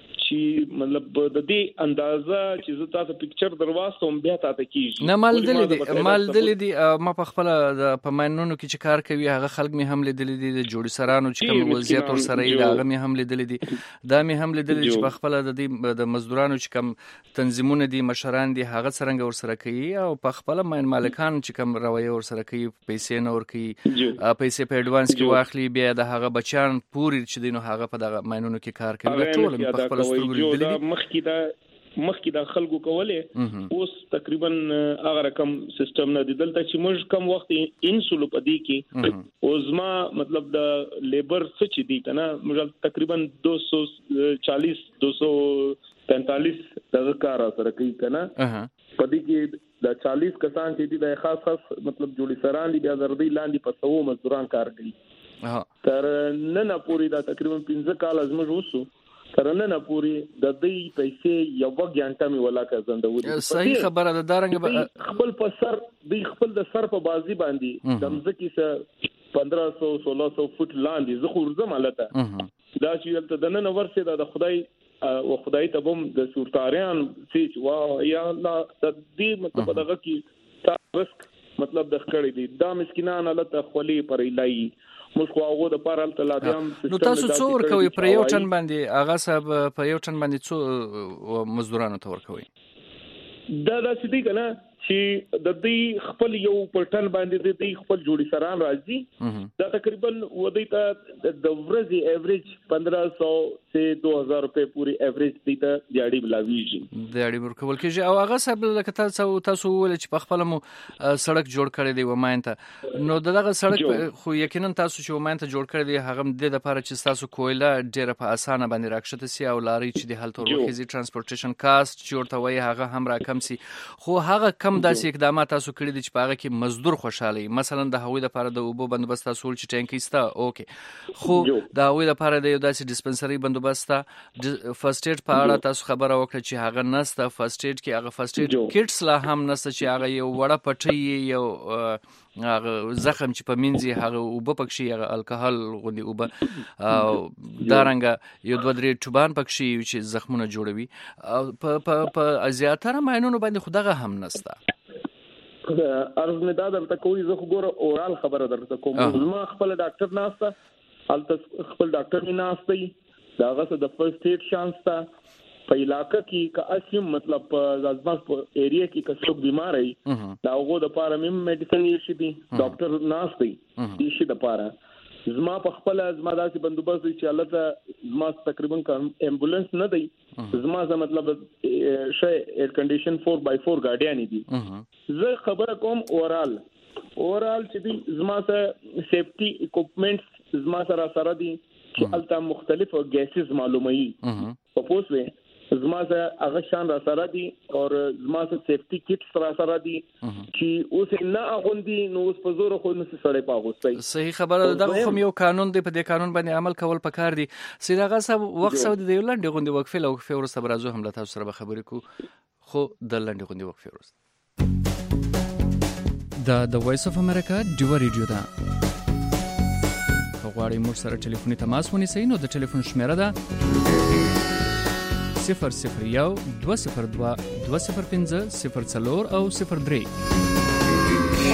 چې مطلب د دې اندازه چې زه تاسو پکچر دروازه بیا تاسو کیږي نه مال دلی دي مال دلی دي ما په خپل د پمنونو کې چې کار کوي هغه خلک می هم لیدل دي د جوړی سرانو چې کوم وضعیت ور سره ای دا هغه می هم لیدل دي دا می هم لیدل چې په خپل د دې د مزدورانو چې کوم تنظیمونه دي مشران دي هغه څنګه ور سره کوي او په خپل مین مالکان چې کوم رویه ور سره کوي پیسې نه ور کوي پیسې په اډوانس کې واخلي بیا د هغه بچان پوری چې دینو هغه په دغه مینونو کې کار کوي ټول په خپل دا مخکې دا مخکې دا خلکو کوله اوس تقریبا هغه رقم سیستم نه دی دلته چې موږ کم وخت انسولو پدې کې اوزما مطلب د لیبر سچ دی کنه موږ تقریبا دو سو چالیس دو سو پینتالیس دغه کار سره کوي کنه پدې کې د چالیس کسان چې دي د خاص خاص مطلب جوړی سران دي بیا زردی لاندې په سوو مزدوران کار کوي تر نن پوری دا تقریبا پنځه کال از موږ وسو ترنه نه پوری د دې پیسې یو وګیانټه می ولا کا زندوي صحیح خبره ده دارنګ خپل په سر د خپل د سر په بازي باندې د مزکی سره پندرہ سو سولہ سو فوټ لاندې زه خورزم حالته دا چې د نن ورسه د خدای او خدای ته بم د سورتاریان چې وا یا الله د دې مطلب دغه کې رسک مطلب د خړې دي دا مسکینان حالت خولي پر الای موږ خو هغه د پاره تل لادم نو تاسو څو ورکوي پر یو ټن باندې هغه صاحب په یو ټن باندې څو مزدورانو ته ورکوي دا د سړي کنه چې د دې خپل یو پټن باندې د دې خپل جوړی سران راځي دا تقریبا ودی ته د ورځې ایوریج پندرہ سو سے دو هزار روپے پوری ایوریج دی ته دیاړي بلاویږي دیاړي ورکول کېږي او هغه صاحب لکه تاسو تاسو ول چې په خپل مو سړک جوړ کړی دی و ماینته نو دغه سړک خو یقینا تاسو چې ماینته جوړ کړی دی هغه د لپاره چې تاسو کویله ډیره په اسانه باندې راکښته سي او لاري چې د هلته ورخیزي ترانسپورټیشن کاست جوړته وي هغه هم راکم سي خو هغه کم داسې اقدامات تاسو کړی دي چې په هغه کې مزدور خوشاله مثلا د هغوی لپاره د اوبو بندوبست تاسو چې ټانکي ستا اوکې خو د هغوی لپاره د یو داسې ډیسپنسري بندوبست فرست ایډ په اړه تاسو خبره وکړه چې هغه نسته فرست ایډ کې هغه فرست ایډ کټس لا هم نسته چې هغه یو وړه پټي یو هغه زخم چې په منځي هغه اوبه پکشي هغه الکوهول غوندي اوبه دارنګه یو دوه درې ټوبان پکشي چې زخمونه جوړوي په په زیاتره ماینونو باندې خدغه هم نسته ارز مې دا درته کوي زه خو ګوره اورال خبره درته کوم زما خپل ډاکټر ناسته هلته خپل ډاکټر نه ناسته دا غسه د فرست ایډ شانس تا په علاقې کې که اسیم مطلب په ازماس په ایریا کې که څوک بیمار وي دا هغه د پاره مې میډیسن یې شي دي ډاکټر ناسته دي شي د پاره زما په خپل زما داسې بندوبست چې الله ته زما تقریبا امبولانس نه دی زما څه مطلب شي ایر کنډیشن فور بای فور ګاډیان دي زه خبره کوم اورال اورال چې دي زما څه سیفټي اکوپمنټس زما سره سره دي چې الته مختلف ګیسز معلومي په پوسوي زما سره هغه شان را سره دي او زما سره سیفټي کټس را سره دي چې اوس نه غوندي نو اوس په زور خو نه سړی پاغوستي صحیح خبره ده خو یو قانون دی په دې قانون باندې عمل کول پکار دي سیداغه صاحب وخت سود دی لاندې غوندي وقفه له وقفه ورسره برازو هم له تاسو سره خبرې کو خو د لاندې غوندي وقفه ورسره دا د وایس اف امریکا ډیو ریډیو ده غواړئ موږ سره ټلیفوني تماس ونیسئ نو د ټلیفون شمیره ده صفر صفر یو دوه صفر دوه دوه صفر پنځه صفر څلور او صفر درې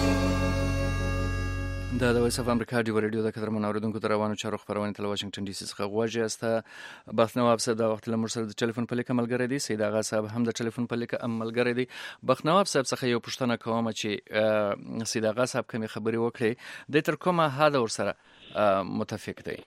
دا د وایس اف امریکا ډیو ریډیو د قدر منوریدونکو د روانو چارو خبرونه تل واشنگټن ډي سي څخه غواړي استه بخنو افسر د وخت لمر سره د ټلیفون په لیکه ملګری دی سید اغا صاحب هم د ټلیفون په لیکه ملګری دی بخنو افسر څخه یو پوښتنه کوم چې سید اغا صاحب کوم خبري وکړي د تر کومه حد ور سره متفق دی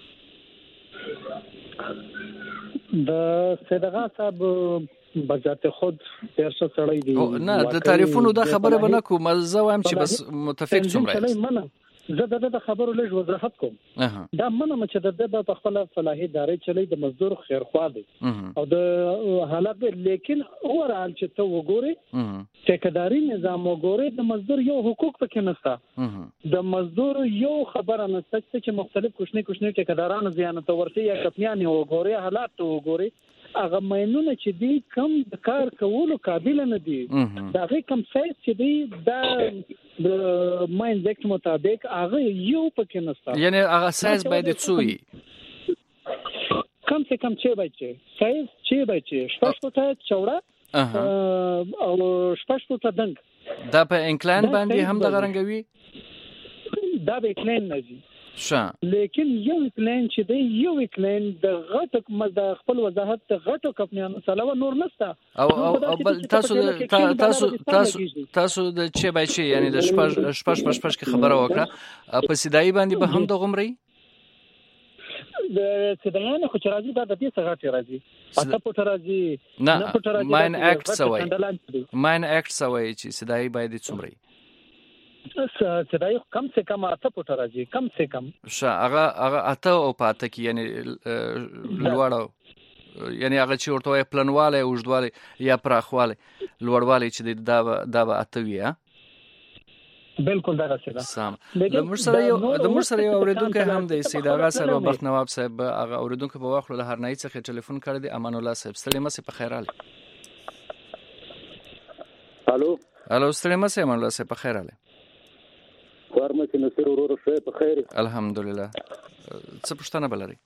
د صدقه صاحب بذات خود ارشد سړی دی نه د تعریفونو د خبره بنه کوم زه وایم چې بس متفق څومره زه د خبرو لږ وضاحت کوم دا منم چې د په خپل فلاحي ادارې چلی د مزدور خیرخوا دی او د حالت لیکن اورال چې ته وګوري ټیکداري نظام وګوري د مزدور یو حقوق پکې نشته د مزدور یو خبره نشته چې مختلف کوشنی کوشنی ټیکدارانو زیانت ورسي یا کپیان وګوري حالات وګوري هغه مینونه چې دی کم د کار کولو قابل نه دي دا هغه کم سایز چې دی دا د ماین ویکټ مطابق هغه یو پکې نشته یعنی هغه سایز باید څوی کم سے کم چې بچي سایز چې بچي شپږ فوټه چوڑا او شپږ فوټه دنګ دا په انکلاین باندې هم د غرنګوي دا به انکلاین نه دي شا لیکن یو کلین چې دی یو کلین د غټ مزه خپل وضاحت د غټو کمپنیانو سره نور نشته او او بل تاسو تاسو تاسو تاسو د چې بچي یعنی د شپږ شپږ شپږ کې خبره وکړه په سیدای باندې به هم د غمري د سیدایانو خو راځي دا د دې څنګه راځي اته پټ راځي نه پټ راځي ماین اکټ سوي ماین اکټ سوي چې سیدای باندې څومره سدای کم سے کم اته پټ راځي کم سے کم ش هغه هغه اته او پاته کې یعنی لوړو یعنی هغه چې ورته پلانواله اوږدواله یا پراخواله لوړواله چې دا دا اته وي بالکل دا راځي سم د مرسره یو د مرسره یو اوریدونکو هم د سید اغا صاحب بخت نواب صاحب هغه اوریدونکو په واخلو له هر نه څخه ټلیفون کړی دی امان الله صاحب سلام سه په خیر حال الو الو سلام سه امان الله صاحب په خیر حال ورمه نصر ورور شه په خیر الحمدلله څه پښتنه بلري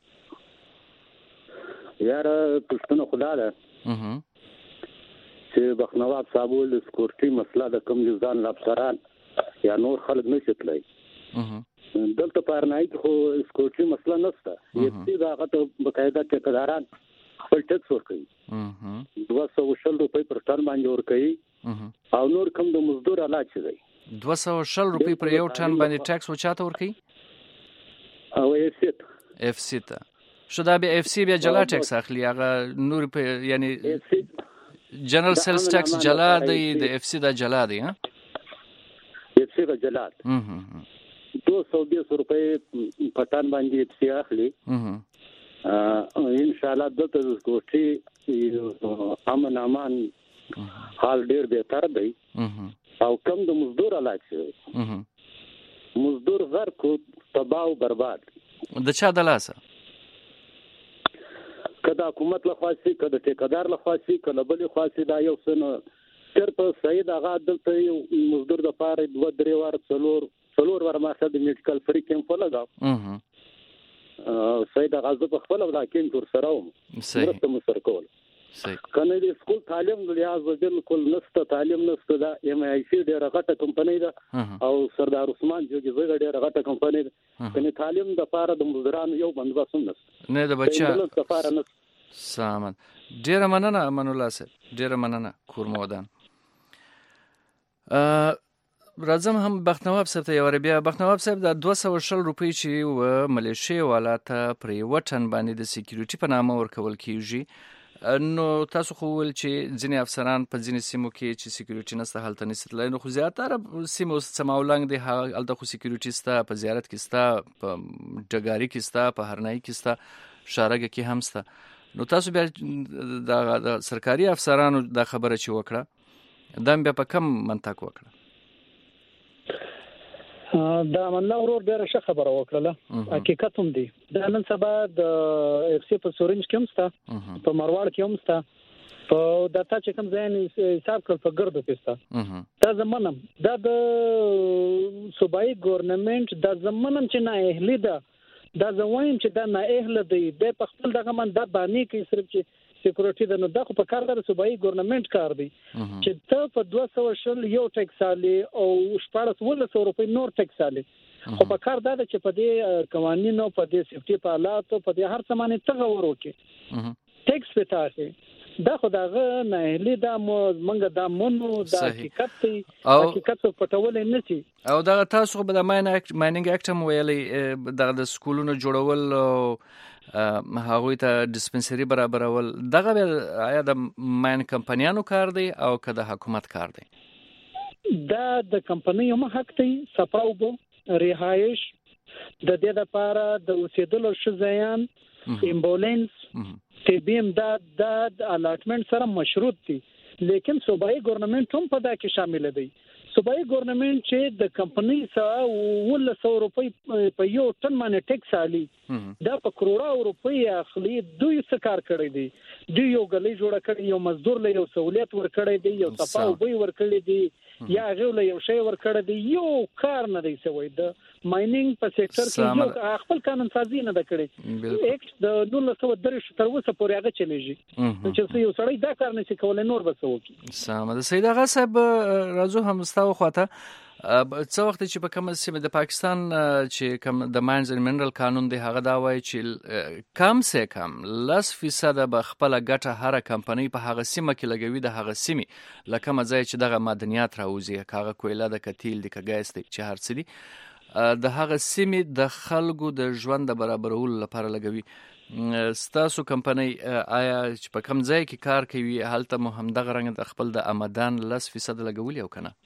یار پښتنه خدا ده اها چې بخنواب صاحب ول سکورټي مسله د کم ځان افسران یا نور خلک نشي تلای اها دلته پارنای خو سکوټي مسله نشته یتي دا غته بقاعده ټیکداران خپل ټیکس ورکوي دوه سوه شل روپۍ پر ټن باندې ورکوي او نور کوم د مزدور علاج دی دوه سوه شل روپۍ پر یو ټن باندې ټیکس وچاته ورکوي او اف سی اف سی ته شو دا به اف سی بیا جلا ټیکس اخلي هغه نور په یعنی جنرال سیلز ټیکس جلا دی د اف سی دا جلا دی ها اف سی دا جلا دو سو بیس روپے پټان باندې اف سی اخلي ان شاء الله دته کوټي امن امان حال ډیر بهتر دی او کم د مزدور علاج مزدور غر کو تباہ او برباد د چا د لاسه کدا حکومت له خاصي کدا ټیکدار له خاصي کله بل خاصي دا یو سن تر په سید هغه دلته یو مزدور د پاره دوه درې وار څلور څلور ور ماخه د میډیکل فری کیمپ لګاو اه سید هغه په خپل ولاکین تر سره و مرسته مسر کول صحیح کنه د سکول تعلیم لیاز بالکل نسته تعلیم نسته دا ایم آی سی ډیره غټه کمپنی ده او سردار عثمان جوګي زړه ډیره غټه کمپنی ده کنه تعلیم د پاره د مزدورانو یو بندوبست نسته نه د بچا د لپاره نسته سامان ډیره مننه من الله سره ډیره مننه کورمودان ا راځم هم بختنواب صاحب ته یو بیا بختنواب صاحب د دوه سوه شل روپۍ چې و ملیشیا والا ته پر یو ټن باندې د سکیورټي په نامه ورکول کیږي نو تاسو خو ول چې ځینې افسران په ځینې سیمو کې چې سکیورټي نسته هلته نستلای نو خو زیاتره سیمو سماولنګ دی هلته خو سکیورټي ستا په زیارت کې ستا په ډګاری کې ستا په هرنای کې ستا شارګه کې هم ستا نو تاسو بیا د سرکاري افسرانو د خبره چې وکړه دا بیا په کم منطق وکړه دا منله ورور ډیره ښه خبره وکړه حقیقت هم دی دا نن سبا د اف سی په سورنج کې هم ستا په مرواړ کې هم ستا په داتا چې کوم ځای حساب کړ په ګردو کې ستا دا زمونم دا د صوبایي ګورنمنت دا زمونم چې نه اهلی ده دا زوایم چې دا نه اهل دی د په خپل دغه من دا باندې کې صرف چې سکیورټي د نو دغه په کار د صوبایي ګورنمنت کار دی چې ته په دوه سوه شل یو ټیکس علي او شپږ سوه روپۍ نور ټیکس علي خو په کار دا چې په دې قوانینو په دې سیفټي په حالاتو په دې هر څه باندې تغور وکړي ټیکس په تاسو دا خدای نه اهلی دا مونږ دا مونږ دا حقیقت دی حقیقت په پټول نه سي او دا تاسو په د مایننګ اکټ هم ویلي د سکولونو جوړول هغوی ته ډسپنسري برابرول دغه آیا د ماین کمپنیانو کار دی او که د حکومت کار دی دا د کمپنیو هم حق دی صفاوبو رهایش د دې لپاره د اوسېدلو شزیان امبولانس طبیم دا د الاټمنټ سره مشروط دي لیکن صوبایي ګورنمنت هم په دا کې شامل دی صوبایي ګورنمنت چې د کمپنی سره ول سو روپۍ په یو ټن باندې ټیکس علي دا په کروڑه روپۍ اخلي دوی څه کار کړی دی دوی یو غلې جوړه کړی یو مزدور له یو سہولت ور کړی دی یو صفاو بوی ور کړی دی یا غو له یو شی ور کړی دی یو کار نه دی سوی د مایننګ په سېکټر کې یو خپل قانون سازي نه کړی اکټ د نول سو درې تر اوسه پورې هغه چلیږي چې یو سړی دا کار نه کولای نور بسو کی سم د سید هغه صاحب راځو هم ستاسو خواته څو وخت چې په کوم سیمه د پاکستان چې کوم د ماینز اند منرال قانون دی هغه دا وایي چې کم سه کم لس فیصد به خپل ګټه هر کمپنی په هغه سیمه کې لګوي د هغه سیمه لکه مزای چې دغه معدنیات راوځي هغه کویله د کتیل د کګایس چې هر څه دي د هغه سیمه د خلکو د ژوند د برابرولو لپاره لګوي ستاسو کمپنی آیا چې په کوم ځای کې کار کوي هلته مو هم دغه رنګ د خپل د آمدان لس فیصد لګولي او کنه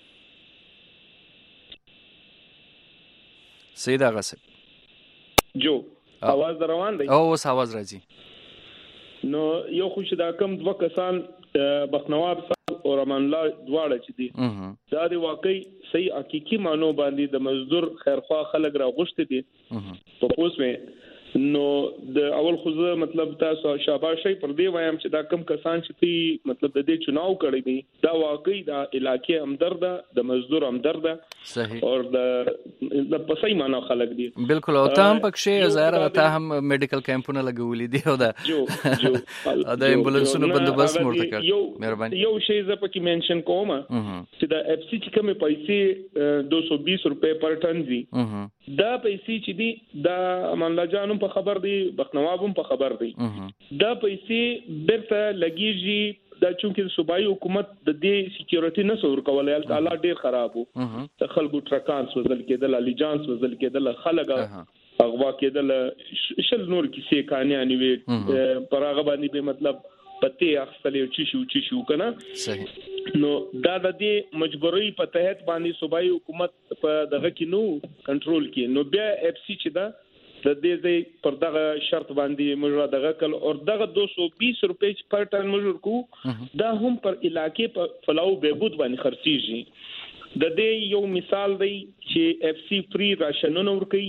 سید آغا صاحب جو आवाज روان دی او اوس आवाज راځي نو یو خوش دا کم دوه کسان بخنواب صاحب او رمان الله دواړه چې دي دا د واقعي صحیح حقيقي مانو باندې د مزدور خیرخوا خلک راغشت دي په پوس مې نو د اول خو مطلب تاسو شاباشي پر دی وایم چې دا کم کسان چې تی مطلب د دې چناو کړی دي دا واقعي د علاقې همدرد د مزدور همدرد صحیح او د د پسې معنا خلک دي بالکل او تام پکې ظاهر ده هم میډیکل کیمپونه لګولې دي او دا جو جو دا امبولانسونو بندوبست مرته کړ مهرباني یو شی ز پکې منشن کوم چې دا اف سی چې کومه پیسې دو سو بیس روپے پر ټن دي دا پیسې چې دي دا امان الله جان په خبر دي بخنواب هم په خبر دي دا پیسې برته لګیږي دا چونکه صوبایي حکومت د دې سکیورټي نه سور کولای الله ډیر خراب وو د خلکو ټرکان سوزل کېدل علي جان سوزل کېدل خلک اغوا کېدل شل نور کیسې کانیانی وي پراغه باندې به مطلب پته اخستلې چی شو چی شو کنه صحیح نو دا د دې مجبوري په تحت باندې صوبایي حکومت په دغه کې نو کنټرول کې نو بیا اف سی چې دا د دې دې پر دغه شرط باندې موږ دغه کل او دغه دو سو بیس روپے پر ټن موږ کو دا هم پر علاقې په فلاو بهبود باندې خرڅيږي د دې یو مثال دی چې اف سی فری راشنونه ورکي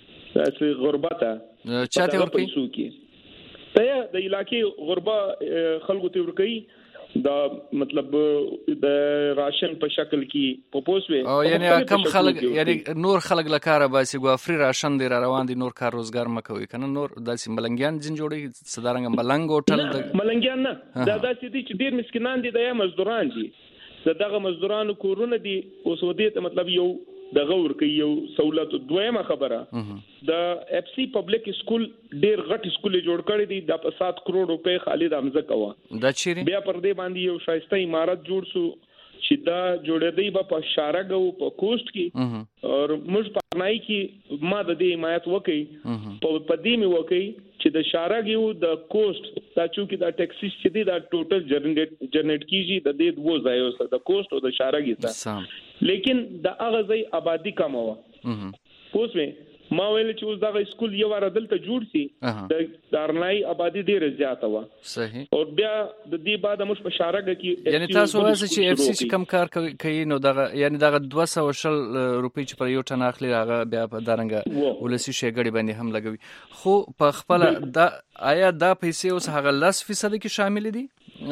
چې غربته چاته ورکي ته د علاقې غربه خلکو ته ورکي دا مطلب د راشن په شکل کې پروپوز وي او یعنی کم خلک یعنی نور خلک لکاره باسي ګو فری راشن دی را روان دي نور کار روزګار مکوي کنه نور داسې ملنګیان جن جوړي صدارنګ ملنګ هوټل ملنګیان نه دا داسې دي چې ډیر مسکینان دي د مزدوران دي دغه مزدورانو کورونه دي اوس ودی مطلب یو دغه ورکي یو سہولت دویمه خبره د اف سی پبلک سکول ډیر غټ سکول جوړ کړی دی د سات کروڑ روپے خالد حمزه کوا دا چیرې بیا پر دې باندې یو شایسته عمارت جوړ سو چې دا جوړې دی په شارګو په کوست کې او موږ په نای کې ما د دې حمایت وکړي په پدې می وکړي چې د شارګو د کوست دا چې دا ټیکسیس چې دی دا ټوټل جنریټ جنریټ کیږي د دې دوه ځایو سره د کوست او د شارګو سره لیکن د هغه ځای آبادی کم و اوس ما ویل چې اوس دا سکول یو ور دلته جوړ سي د دارنای آبادی ډیره زیاته و صحیح او بیا د دې بعد موږ په شارګه کې یعنی تاسو وایي چې اف سی سی کم کار کوي نو دا یعنی دا دوه سوه شل روپۍ چې پر یو ټن اخلي هغه بیا په دارنګ ولسی شیګړی باندې هم لګوي خو په خپل دا آیا دا پیسې اوس هغه لس فیصد کې شامل دي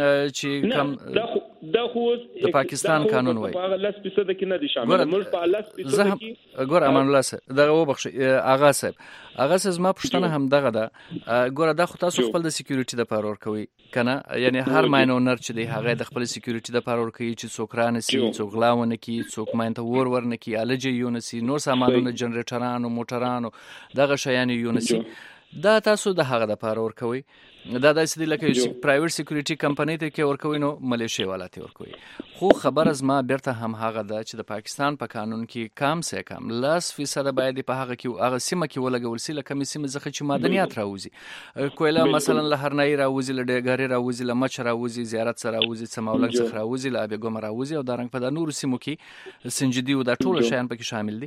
چې کم دا خو د پاکستان قانون وایي هغه لس فیصد کې نه دي شامل موږ په لس فیصد کې ګور امان الله سره دغه وبخښي اغا صاحب اغا صاحب ما پښتنه هم دغه ده ګور دا خو تاسو خپل د سکیورټي د پاره ور کوي کنه یعنی هر ماینونر چې دی هغه د خپل سکیورټي د پاره ور کوي چې څوک رانه سي څوک غلاونه کی څوک ماینته ور ور نه کی الجی یونسي نور سامانونه جنریټرانو موټرانو دغه شیان یونسي دا تاسو د هغه د پاره ور کوي دا داسې دی لکه پرایویټ سکیورټي کمپنی ته کې ورکوي نو ملیشیا والا ته ورکوي خو خبر از ما بیرته هم هغه ده چې د پاکستان په قانون کې کم سه کم لس فیصد باید په هغه کې هغه سیمه کې ولګول سي لکه سیمه ځخه چې معدنیات راوځي کویلا مثلا له هرنای راوځي له ډګری راوځي له مچ راوځي زیارت سره راوځي سماولک څخه راوځي له ابي ګم راوځي او دارنګ په د نور سیمو کې سنجدي او د ټولو شیان پکې شامل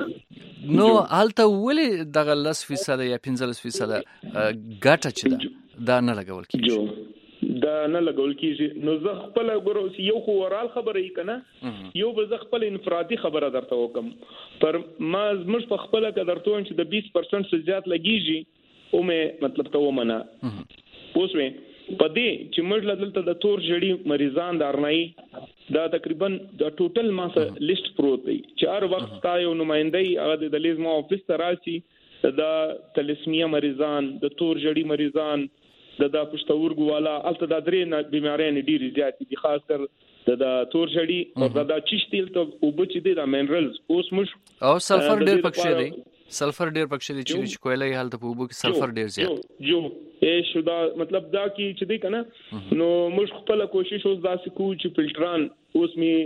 دي نو حالته ولې دغه لس فیصد یا پنځلس فیصد ګټه چي ده دا نه لګول کیږي دا نه لګول کیږي نو زه خپل ګورو یو خو ورال خبره یې کنه یو به زه خپل انفرادي خبره درته وکم پر ما مش په خپل کې درته وایم چې د بیس پرسنټ څخه زیات لګیږي او مې مطلب ته ومنه پوسوي پدې چې موږ لدلته د تور جړی مریضان دارنای دا تقریبا د ټوټل ماسه لیست پروت دی چې هر وخت تا یو نمائندای هغه د لیزما افیس ته راشي د تلسمیا مریضان د تور جړی مریضان د د پښتورګو والا الته د درې نه بیماریاں ډېری زیات دي خاص کر د د تور جړی او د چشتیل ته او بچ دي د مینرالز اوس مش او سلفر ډېر پکښې دی سلفر ډېر پکښې دی چې کویلې حالت په وبو کې سلفر ډېر زیات جو اے شدا مطلب دا کی چې دی کنه نو مش خپل کوشش اوس داسې کو چې فلټران اوس می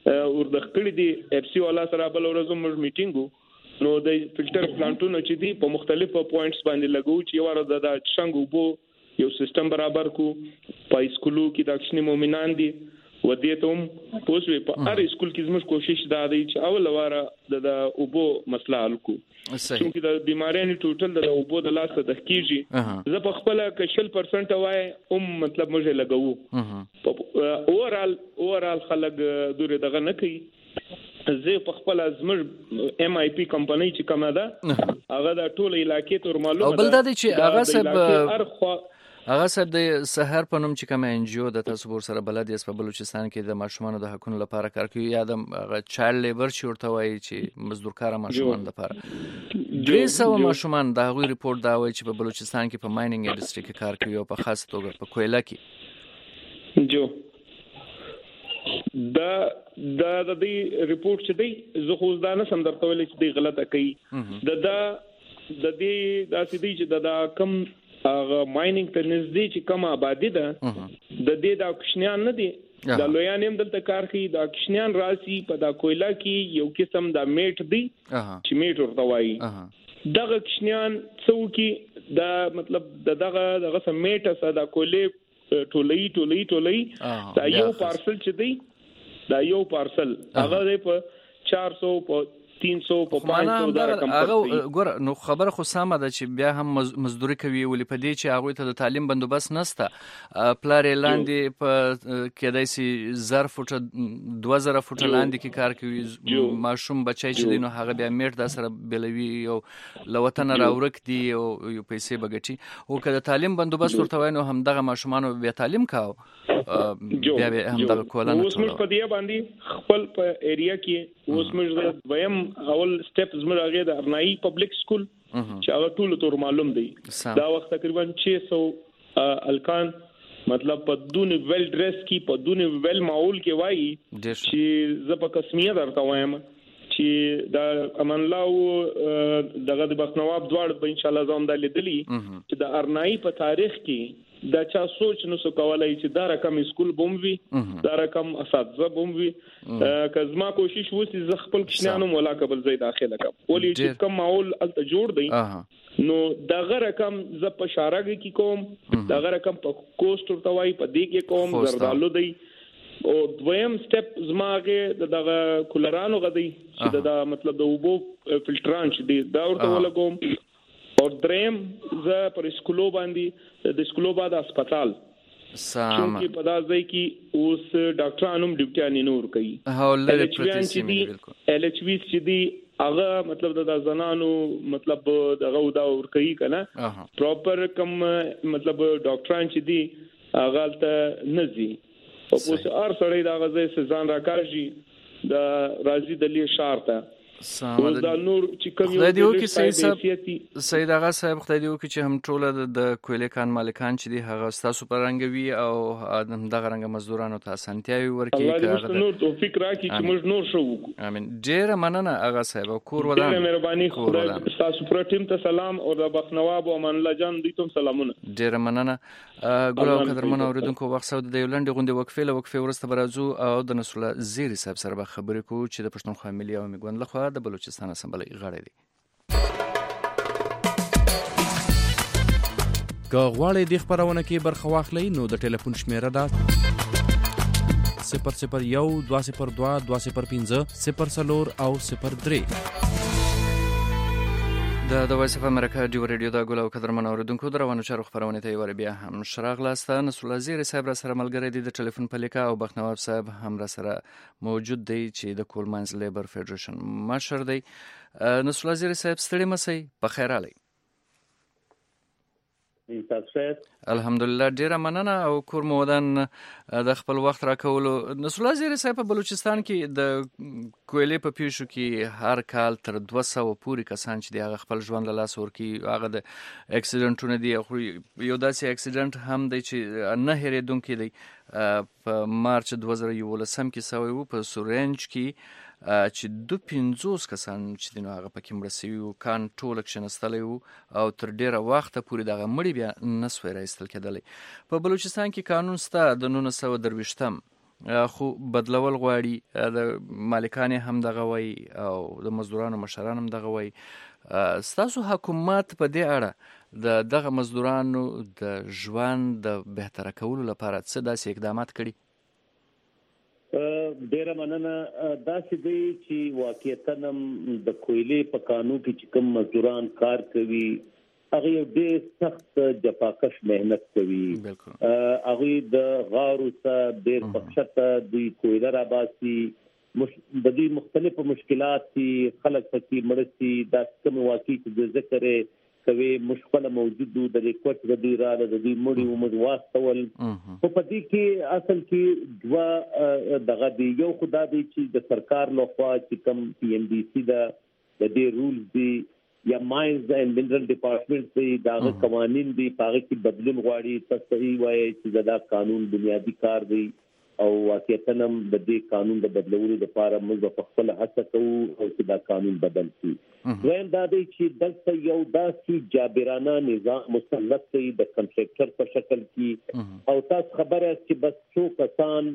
ورد خړې دي اف سی والا سره بل ورځو مش میټینګو نو د فلټر پلانټونو چې دی په مختلفو پوینټس باندې لګو چې یو ورځ د څنګه وبو یو سیستم برابر کو په سکولو کې د اکشن مومنان دي و دې ته پوسوي په هر سکول کې زموږ کوشش دا دی چې اول واره د اوبو مسله حل کو چې د بیماریانو ټوټل د اوبو د لاسه د کیږي زه په خپل کشل پرسنټ وای هم مطلب موږ لګو اورال اورال خلک دوره دغه نه کوي زه په خپل ازمر ام آی پی کمپنی چې کومه ده هغه د ټول علاقې تور معلومه او بل دا چې هغه سب هغه سب د سحر په نوم چې کوم ان جی او د تاسو ور سره بلد یې په بلوچستان کې د ماشومان د حقوقو لپاره کار کوي یا د چایلډ لیبر چې ورته وایي چې مزدورکار ماشومان لپاره درې سوه ماشومان دا غوي ریپورت دا وایي چې په بلوچستان کې په مایننګ انډستری کې کار کوي او په خاص توګه په کویلا کې جو دا دا د دې ریپورت چې دی زه خو ځانه سم درته ویل چې دی غلطه کوي د دا د دې دا سړي چې دا کم هغه مایننګ ته نږدې چې کم آبادی ده د دې دا کوشنیان نه دي دا لویان هم دلته کار کوي دا کوشنیان راسي په دا کویلا کې یو قسم دا میټ دی چې میټ ورته وایي دغه کوشنیان څوکي دا مطلب دغه دغه سم میټ اسه دا کولې ټولې ټولې ټولې دا یو پارسل چې دی دا یو پارسل هغه په چار سو په تین سو په پنځه سو دا رقم هغه ګور نو خبره خو سمه ده چې بیا هم مزدوري کوي ولې په دې چې هغه ته د تعلیم بندوبست نشته پلار لاندې په کېدای سي زر فوټه دوه زره فوټه لاندې کې کار کوي ماشوم بچی چې دینو هغه بیا میټ د سره بلوي یو لوطن راورک دی او یو پیسې بغټي او کله تعلیم بندوبست ورته وای نو هم دغه ماشومان بیا تعلیم کاو بیا هم دغه کولانه اوس موږ په دې باندې خپل په ایریا کې اوس موږ دویم اول سټپ زموږ هغه د ارنائی پبلک سکول چې هغه ټول تور معلوم دی دا وخت تقریبا شش سو الکان مطلب په دونه ویل ډریس کې په دونه ویل ماحول کې وایي چې زه په قسمیه درته وایم چې دا امان الله دغه د بخنواب دواړه به ان شاء الله زوم د لیدلی چې د ارنائی په تاریخ کې دا چا سوچ نو سو کولای چې دا رقم سکول بوموي دا رقم اساتذه بوموي کزما کوشش وسی ز خپل کښنانو مولا قبل زې داخله کوم ولې چې کم ماحول الته جوړ دی نو دغه رقم ز په شارګ کې کوم دغه رقم په کوست ورتوي په دې کې کوم زردالو دی او دویم سټپ زماغه دغه کولرانو غدي چې دا مطلب د وبو فلټران چې دی دا ورته ولګوم او دریم ز پر سکولو باندې د سکولو بعد هسپتال سم چې په داسې کې اوس ډاکټرانو ډیوټي نور کوي هولل پروتیسیم بالکل ال ایچ وی چې دی هغه مطلب د زنانو مطلب دغه دا ور کوي کنه پراپر کم مطلب ډاکټران چې دی هغه ته نزي او اوس ار سړی دا غزه سزان راکړي د راځي د لیه شارته سم دا نور چې کوم یو د سید صاحب سید هغه صاحب خدای دی وکړي چې هم ټوله د کویلې کان مالکان چې دی هغه ستاسو پر رنګوي او دغه رنګ مزدورانو ته اسانتیاوي ورکړي الله دې نور توفیق راکړي چې موږ نور شو امين ډیر مننه هغه صاحب کور ودان ډیر مهرباني خدای تاسو پر ټیم ته سلام او د بخنواب او امان الله جان دوی ته سلامونه ډیر مننه ګلو قدرمن اوریدونکو وخت سود د یولند غونډه وقفه له وقفه ورسته برازو او د نسل زیری صاحب سره به خبرې کو چې د پښتونخوا ملي او میګوند لخوا د بلوچستان اسمبلی غړی دی. که غواړئ د خبرونه کې برخه واخلئ نو د ټلیفون شمیره ده صفر صفر یو دوه صفر دوه دوه صفر پنځه صفر څلور او صفر درې. د د وایس اف امریکا ډیو ریډیو دا ګل او قدرمن اوریدونکو درونو چارو خبرونه ته ور بیا هم شراغلاسته نسل زیر صاحب را سره ملګری دی د ټلیفون په لیکه او بخنواب صاحب هم را سره موجود دی چې د کولمنز لیبر فدریشن مشر دی. نسل زیر صاحب ستړي مسئ په خیر علي الحمدلله ډیره مننه او کور مودن د خپل وخت راکولو. نسل زیر صاحب په بلوچستان کې د کویلې په پیښو کې هر کال تر دوه سوه پورې کسان چې دی هغه خپل ژوند له لاس ورکي هغه د اکسیډنټونه دی خو یو داسې اکسیډنټ هم دی چې نه هېرېدونکی دی په مارچ دوه زره یولسم کې سوی و په سورنج کې چې دو پنځوس کسان چې دینو هغه پکې مړه سوي وو کان ټول کښېنستلی وو او تر ډیره وخته پورې دغه مړي بیا نه سوی راایستل کېدلی. په بلوچستان کې قانون سته د نولس سوه درویشتم خو بدلول غواړي د مالکان هم دغه وایي او د مزدورانو مشران هم دغه وایي. ستاسو حکومت په دې اړه د دغه مزدورانو د ژوند د بهتره کولو لپاره څه داسې اقدامات کړي؟ ډیره مننه. داسې دی چې واقعیتاً د کویلې په قانون کې چې کوم مزدوران کار کوي هغه یو ډېر سخت جفاکش مهنت کوي. هغوی د غارو څخه ډېر پخښته دوی کویله راباسي د دوی مختلفو مشکلات چې خلک پکې مړه سي دا کوم واقعي چې د ذکر کوي مشکله موجود د ریکوټ د دوی را د دوی مړي ومد واستول په پدې کې اصل کې دوا دغه دی یو خدا دی چې د سرکار لخوا چې کم پی ام ډي سي دا د دې رولز دی یا ماینز اینڈ منرل ډپارټمنټ دی دا قوانین دی هغه کې بدلون غواړي تصحیح وایي چې دا قانون بنیادی کار دی او واقعیتاً هم د دې قانون د بدلولو لپاره موږ په خپل هڅه کوو او چې دا قانون بدل شي. دویم دا دی چې دلته یو داسې جابرانه نظام مسلط دی د کنټراکټر په شکل کې او تاسو خبره چې بس څو کسان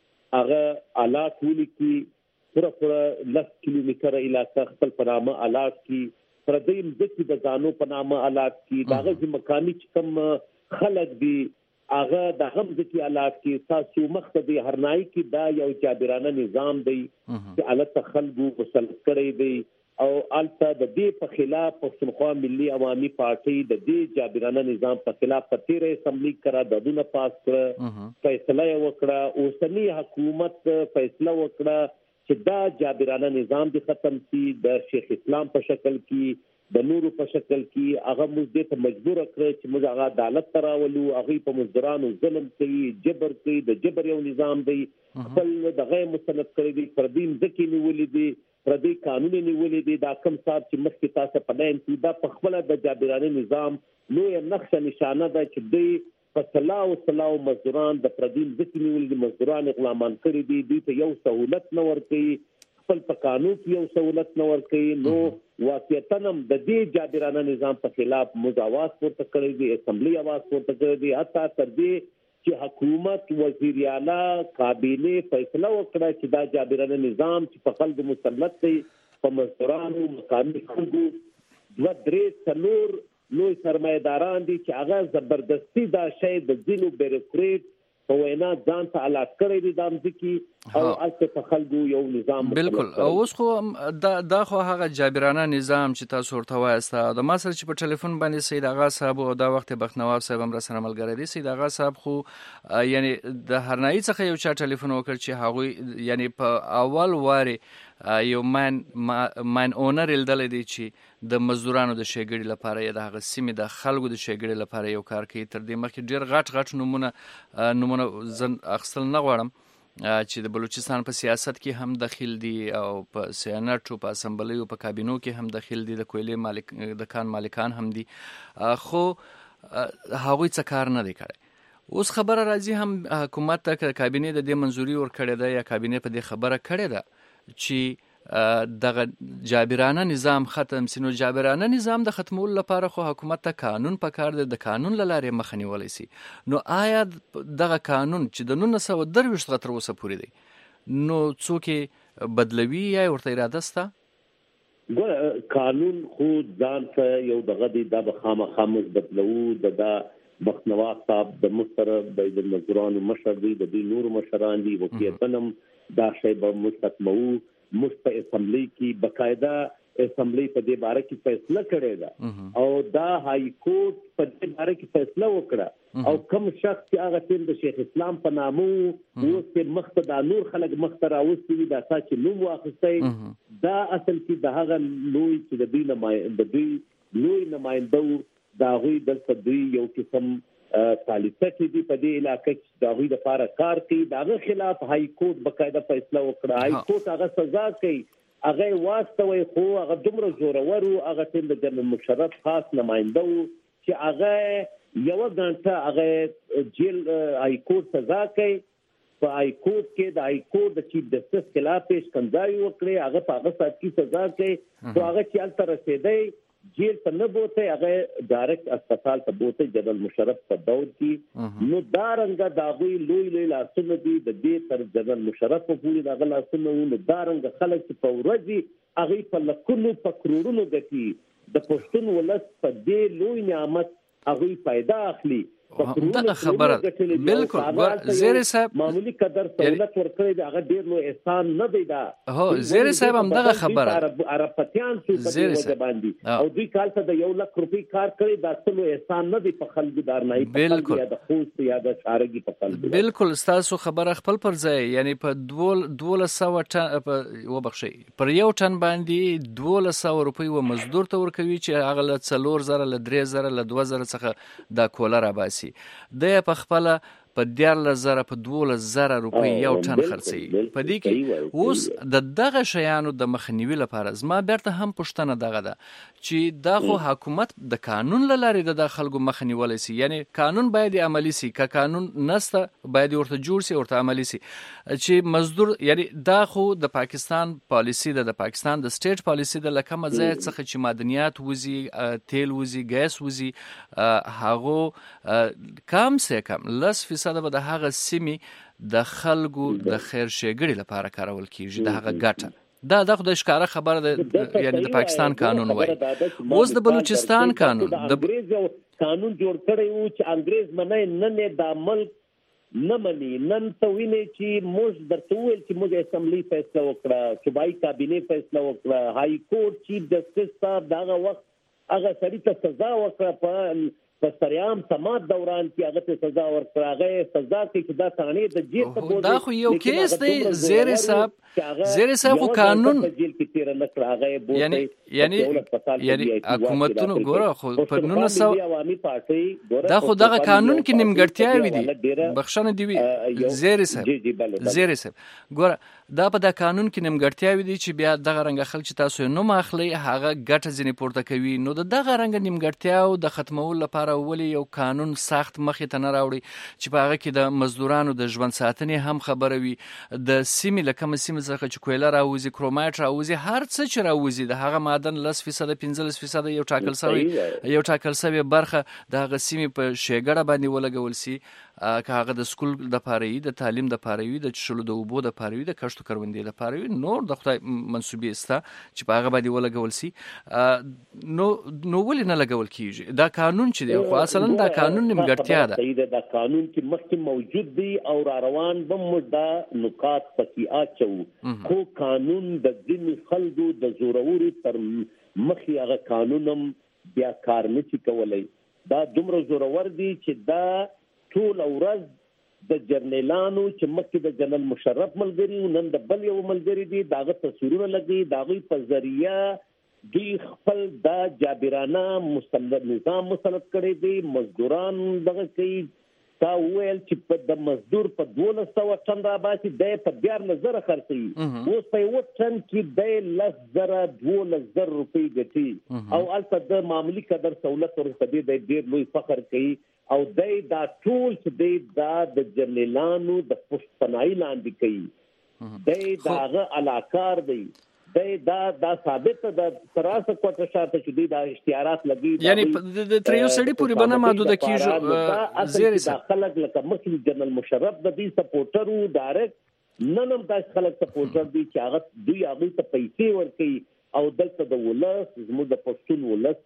هغه آلات ولیکي پوره پوره لس کیلومتره علاقه خپل په نامه آلات کې پردی مځکې د ځانو په نامه آلات کې د هغه مکاني چې کوم خلک دي هغه د هم ځکه آلات کې تاسو مخته دی هرنای کې دا یو جابرانه نظام دی چې الته خلکو مسلط کړی دی او الته د دې په خلاف پښتونخوا ملي عوامي پارټي د دې جابرانه نظام په خلاف په تیرې اسمبلی کرا دونه پاس کړ فیصله وکړه اوسنی حکومت فیصله وکړه چې دا جابرانه نظام دې ختم شي د شیخ اسلام په شکل کې د نورو په شکل کې هغه موږ دې ته مجبور کړ چې موږ هغه عدالت تراولو هغه په مزدورانو ظلم کوي جبر کوي د جبر یو نظام دی خپل د غیر مستند کړی دی پردیم ځکه نیولې دی پردی قانون نیولې دی دا کوم صاحب چې مخکې تاسو په دایم کې دا په خپل د جابرانه نظام لوی نقشه نشانه ده چې دی په سلاو سلاو مزدوران د پردیم ځکه نیولې دي مزدوران غلامان کړی دي دوی ته یو سہولت نه ورکوي خپل په قانون کې یو سہولت نه ورکوي نو واقعیتاً د دې جابرانه نظام په خلاف موږ आवाज پورته کړی دی اسمبلی आवाज پورته کړی دی حتی تر دې چې حکومت وزیر اعلی کابینه فیصله وکړه چې دا جابرانه نظام چې په خلکو مسلط دی په مزدورانو مقامي خلکو دوه درې څلور لوی سرمایداران دي چې هغه زبردستی دا شی د ځینو بیروکریټ په وینا ځان ته علاق کړی دي د ځکه او اصل په خلکو یو نظام بالکل اوس خو دا دا خو هغه جابرانه نظام چې تاسو ورته وایسته د ما سره چې په ټلیفون باندې سید اغا صاحب او دا وخت بختنواب صاحب هم را سره ملګری دي سید اغا صاحب خو یعنی د هرنای څخه یو چا ټلیفون وکړ چې هغه یعنی په اول واره یو من من اونر الدل دي چې د مزدورانو د شګړې لپاره یا د هغه سیمې د خلکو د شګړې لپاره یو کار کوي تر دې مخکې ډیر غټ غټ نمونه نمونه زن اخستل نه غواړم چې د بلوچستان په سیاست کې هم داخل دي او په سېنات او په اسمبلی او په کابینو کې هم داخل دي د کویلې مالک د کان مالکان هم دي خو هغوی څه کار نه دی کړی اوس خبره راځي هم حکومت ته کابینه د دې منځوري ور کړې ده یا کابینه په دې خبره کړې ده چې دغه جابرانه نظام ختم سينو جابرانه نظام د ختمولو لپاره خو حکومت ته قانون پکار دی د قانون لاره مخ نیولای شي نو آیا دغه قانون چې د نولس سوه درویشت غتر وسه پوری دی نو څوک بدلوي یا ورته اراده ستا ګور قانون خو ځان ته یو دغه دی د خامخا بدلو د بختنواب صاحب د مسترب د مزدورانو مشر دی د نور مشران دي وکیتنم دا شی به مستقمو مست په اسمبلی کې بقاعده اسمبلی په دې باره کې فیصله کړې ده او دا های کورټ په دې باره کې فیصله وکړه او کوم شخص چې هغه تل د شیخ اسلام په نامو اوس په مخته د نور خلک مخته راوستي دا چې نوم واخستي دا اصل کې د هغه لوی چې د دې نماینده د دې لوی نماینده دا غوي د دوی یو قسم ثالثه کې دی په دې علاقې کې دا غوي د لپاره کار کوي داغه خلاف های کورټ بقاعده فیصله وکړه های کورټ هغه سزا کوي هغه واستوي خو هغه دومره زورور او هغه تل د جنرال مشرف خاص نماینده چې هغه یو غنټه هغه جیل های کورټ سزا کوي په های کورټ کې د های کورټ د چیف جسټس خلاف پیش کنځای وکړي هغه په هغه سات کې سزا کوي خو هغه چې الته رسیدي جیل ته نه بوته هغه ډایرکټ هسپتال ته بوته جنرال مشرف په دور کې نو دا رنګه دا غوي لوی لوی لاسونه دي د دې تر جنرال مشرف په پوری دا لاسونه نو دا رنګه خلک په ورځي هغه په لکونو په کروڑونو دکی د پښتون ولس په دې لوی نعمت هغه پیدا اخلي دا خبره بالکل زیر صاحب معمولی قدر سہولت ورکړي دا هغه ډیر نو احسان نه دی دا هو زیر صاحب هم دغه خبره عربتيان چې په وجه باندې او دوی کال ته د یو لک روپۍ کار کړي دا څلو احسان نه دی په خلکو دارنای بالکل یا د خوست یا د شارګي په خلکو بالکل تاسو خبره خپل پر ځای یعنی په دول دول سو ټن په وبخشي پر یو ټن باندې دول سو روپۍ و مزدور ته ورکوي چې هغه ل څلور زره ل درې زره ل دوه زره څخه دا کولر اباسي د په خپل په دیارلس زره په دولس زره روپۍ یو ټن خرڅوي. په دې کې اوس د دغه شیانو د مخنیوي لپاره زما بیرته هم پوښتنه دغه ده چې دا خو حکومت د قانون له لارې د خلکو مخه نیولی سي، یعنی قانون باید عملي سي، که قانون نسته باید ورته جوړ سي، ورته عملي سي چې مزدور، یعنی دا خو د پاکستان پالیسي ده، د پاکستان د سټیټ پالیسي ده، له کومه ځای څخه چې معدنیات وزي، تیل وزي، ګیس وزي، هغو کم سه کم لس فیصده به د هغه سیمې د خلکو د خیر ښېګړې لپاره کارول کیږي، د هغه ګټه. دا د خدای ښکاره خبره ده، یعنی د پاکستان قانون وایي. اوس د بلوچستان قانون د انګریز یو قانون جوړ کړی و چې انګریز منای نه د ملک نه مني. نن ته ویني چې موږ درته وویل چې موږ اسمبلی فیصله وکړه، صوبایي کابینې فیصله وکړه، هاي کورټ چیف جسټس صاحب دغه وخت هغه سړي ته سزا وکړه، په په سریام سماعت دوران کې هغه ته سزا ورکړه، هغه سزا کې چې دا ثانیه د جیل ته بوزي. دا خو یو کیس دی زیر صاحب، زیر صاحب خو قانون جیل کې تیر نه کړ، هغه بوزي. یعنی یعنی یعنی حکومتونو ګوره خو په نولس سوه عوامي پارټي دا خو دغه قانون کې نیمګړتیاوې دي، بخښنه دي وي زیر صاحب، زیر صاحب ګوره دا په د قانون کې نیمګړتیاوې دي چې بیا دغه رنګ خلک چې تاسو نوم اخلي هغه ګټه ځینې پورته کوي. نو د دغه رنګ نیمګړتیاو د ختمولو لپاره ولې یو قانون سخت مخې ته نه راوړي چې په هغه کې د مزدورانو د ژوند ساتنې هم خبره وي، د سیمې له کومه سیمې څخه چې کویله راوځي، کرومایټ راوځي، هر څه چې راوځي د هغه معدن لس فیصده پنځلس فیصده یو ټاکل سوی یو ټاکل سوی برخه د هغه سیمې په ښېګړه باندې ولګول سي، که هغه د سکول دپاره وي، د تعلیم دپاره وي، د څښلو د اوبو دپاره وي، د کښتو کروندې دپاره وي، نور د خدای منصوبې سته چې په هغه باندې ولګول سي. نو نو ولې نه لګول کیږي دا قانون چې دی؟ خو اصلا دا قانون نیمګړتیا ده، دا قانون کې مخکې موجود دی او را روان به موږ دا نکات پکې اچو، خو قانون د ځینې خلکو د زوروري تر مخې هغه قانون هم بیا کار نه شي کولی. دا دومره زورور دی چې دا ټول ورځ د جرنیلانو چې مخکې د جنرال مشرف ملګري نن د بل یو ملګري دي داغه تصویرونه لګي، داغه په ذریعہ دوی خپل دا جابرانه مسلط نظام مسلط کړی دی. مزدوران دغه کوي، تا ویل چې د مزدور په دولس سوه ټن راباسي، دی په دیارلس زره خرڅوي، اوس په یوه ټن کې دی لس زره دولس زره روپۍ ګټي، او هلته د معمولي قدر سهولت ورته دی دی ډېر لوی فخر کوي. او دی دا ټول چې دی دا د جرنیلانو د پشت پناهي لاندې کوي، دی د هغه علاکار دی، دی دا دا ثابت ده تراسه کوټه شاته چې دی دا اشتهارات لګي، یعنی د تر یو سړي پورې به نه محدوده کېږي. زیر صاحب خلک لکه مخکې جنرال مشرف د دې سپورټر وو، ډایرکټ نن هم داسې خلک سپورټر دي چې هغه دوی هغوی ته پیسې ورکوي، او دلته د ولس زموږ د پښتون ولس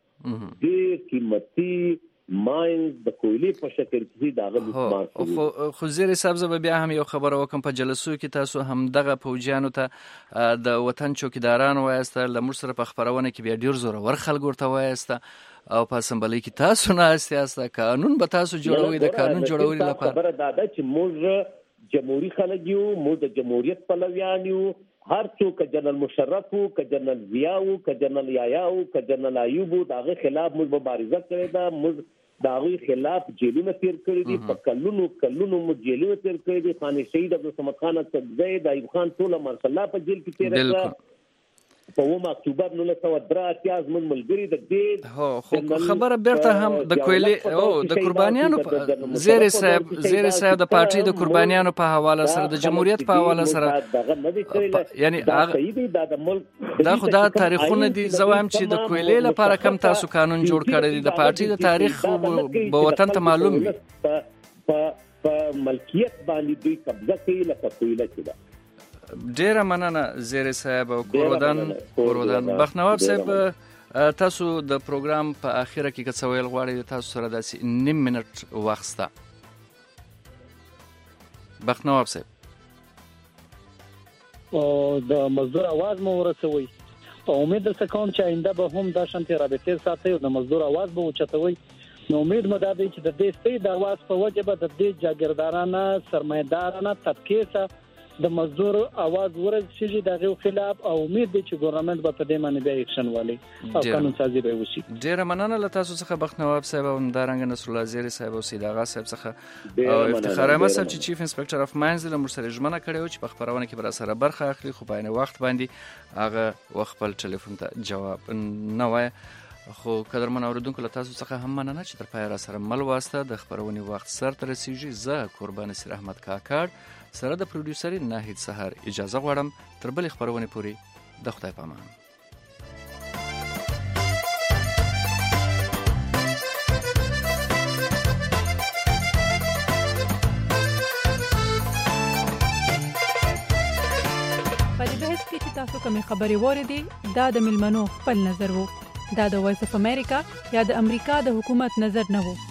ډېر قیمتي ماینز د کویلې په شکل کې داغه لوټمار شوی. خو زیر صاحب زه به بیا هم یو خبره وکم، په جلسو کې تاسو هم دغه پوجیانو ته د وطن چوکیداران وایسته، له موږ سره په خپرونه کې بیا ډیر زورور خلک ورته وایسته، او په اسمبلی کې تاسو ناست یاست، قانون به تاسو جوړوي، د قانون جوړولو لپاره خبره دا ده چې موږ جمهوریت خلک یو، موږ د جمهوریت پلویان یو، هر څوک جنرال مشرف وو، که جنرال ضیا وو، که جنرال یحیی وو، که جنرال ایوب وو، دغه خلاف موږ مبارزه کړې ده، موږ داغوی خلاف جیلونه تیر کړی دي، په کلونو کلونو مو جیلونه تیر کړی دي. خان شهید عبدالصمد خان اڅکزی، د ایوب خان ټوله مرسله په جیل کې تیر کړه. په اوومه اکتوبر نولس سوه درې اتیا زموږ ملګري د دې هو خو خبره بیرته هم د کویلې او د قربانیانو زیر صاحب زیر صاحب د پارټي د قربانیانو په حواله سره، د جمهوریت په حواله سره، یعنی دا خو دا تاریخونه دي. زه وایم چې د کویلې لپاره کم تاسو قانون جوړ کړی دی، د پارټي د تاریخ به وطن ته معلوم وي. په ملکیت باندې دوی قبضه کوي لکه کویله چې ده. ډیره مننه زیر صاحب او کورودان کورودان بخنواب صاحب. تاسو د پروګرام په اخیره کې که څه ویل غواړئ، تاسو سره داسې نیم منټ وخت شته. بخنواب صاحب او د مزدور आवाज مو ورسوي، او امید درته کوم چې آینده به هم دا شانتي رابطې ساتي او د مزدور आवाज به اوچتوي. نو امید مو دا دی چې د دې ستې د आवाज په وجه به د دې جاګیردارانه سرمایدارانه طبقه د مزدور आवाज ورسېږي دغه خلاف او امید دي چې ګورنمنت به په دې باندې بیا اکشن والي او قانون سازي به وشي. ډیره مننه له تاسو څخه بخت نواب صاحب او همدارنګه نصر الله زیری صاحب او سید اغا صاحب څخه او افتخار احمد صاحب چې چیف انسپکټر اف ماینز له مرسل ژمنه کړې و چې په خبرونه کې بر سره برخه اخلي خو په وخت باندې هغه وخت خپل ټلیفون ته جواب نه وای. خو قدرمن اوریدونکو له تاسو څخه هم مننه چې تر پای را سره مل واسطه د خبرونې وخت سر ته رسیږي. زه قربان نصیر احمد کاکړ سره د پروډوسر ناهید سحر اجازه غواړم تر بلې خبرونې پورې د خدای په امان. تاسو کومې خبرې واورېدې دا د ملمنو خپل نظر وو. دا د وایس اف امریکا یا د امریکا د حکومت نظر نه وو.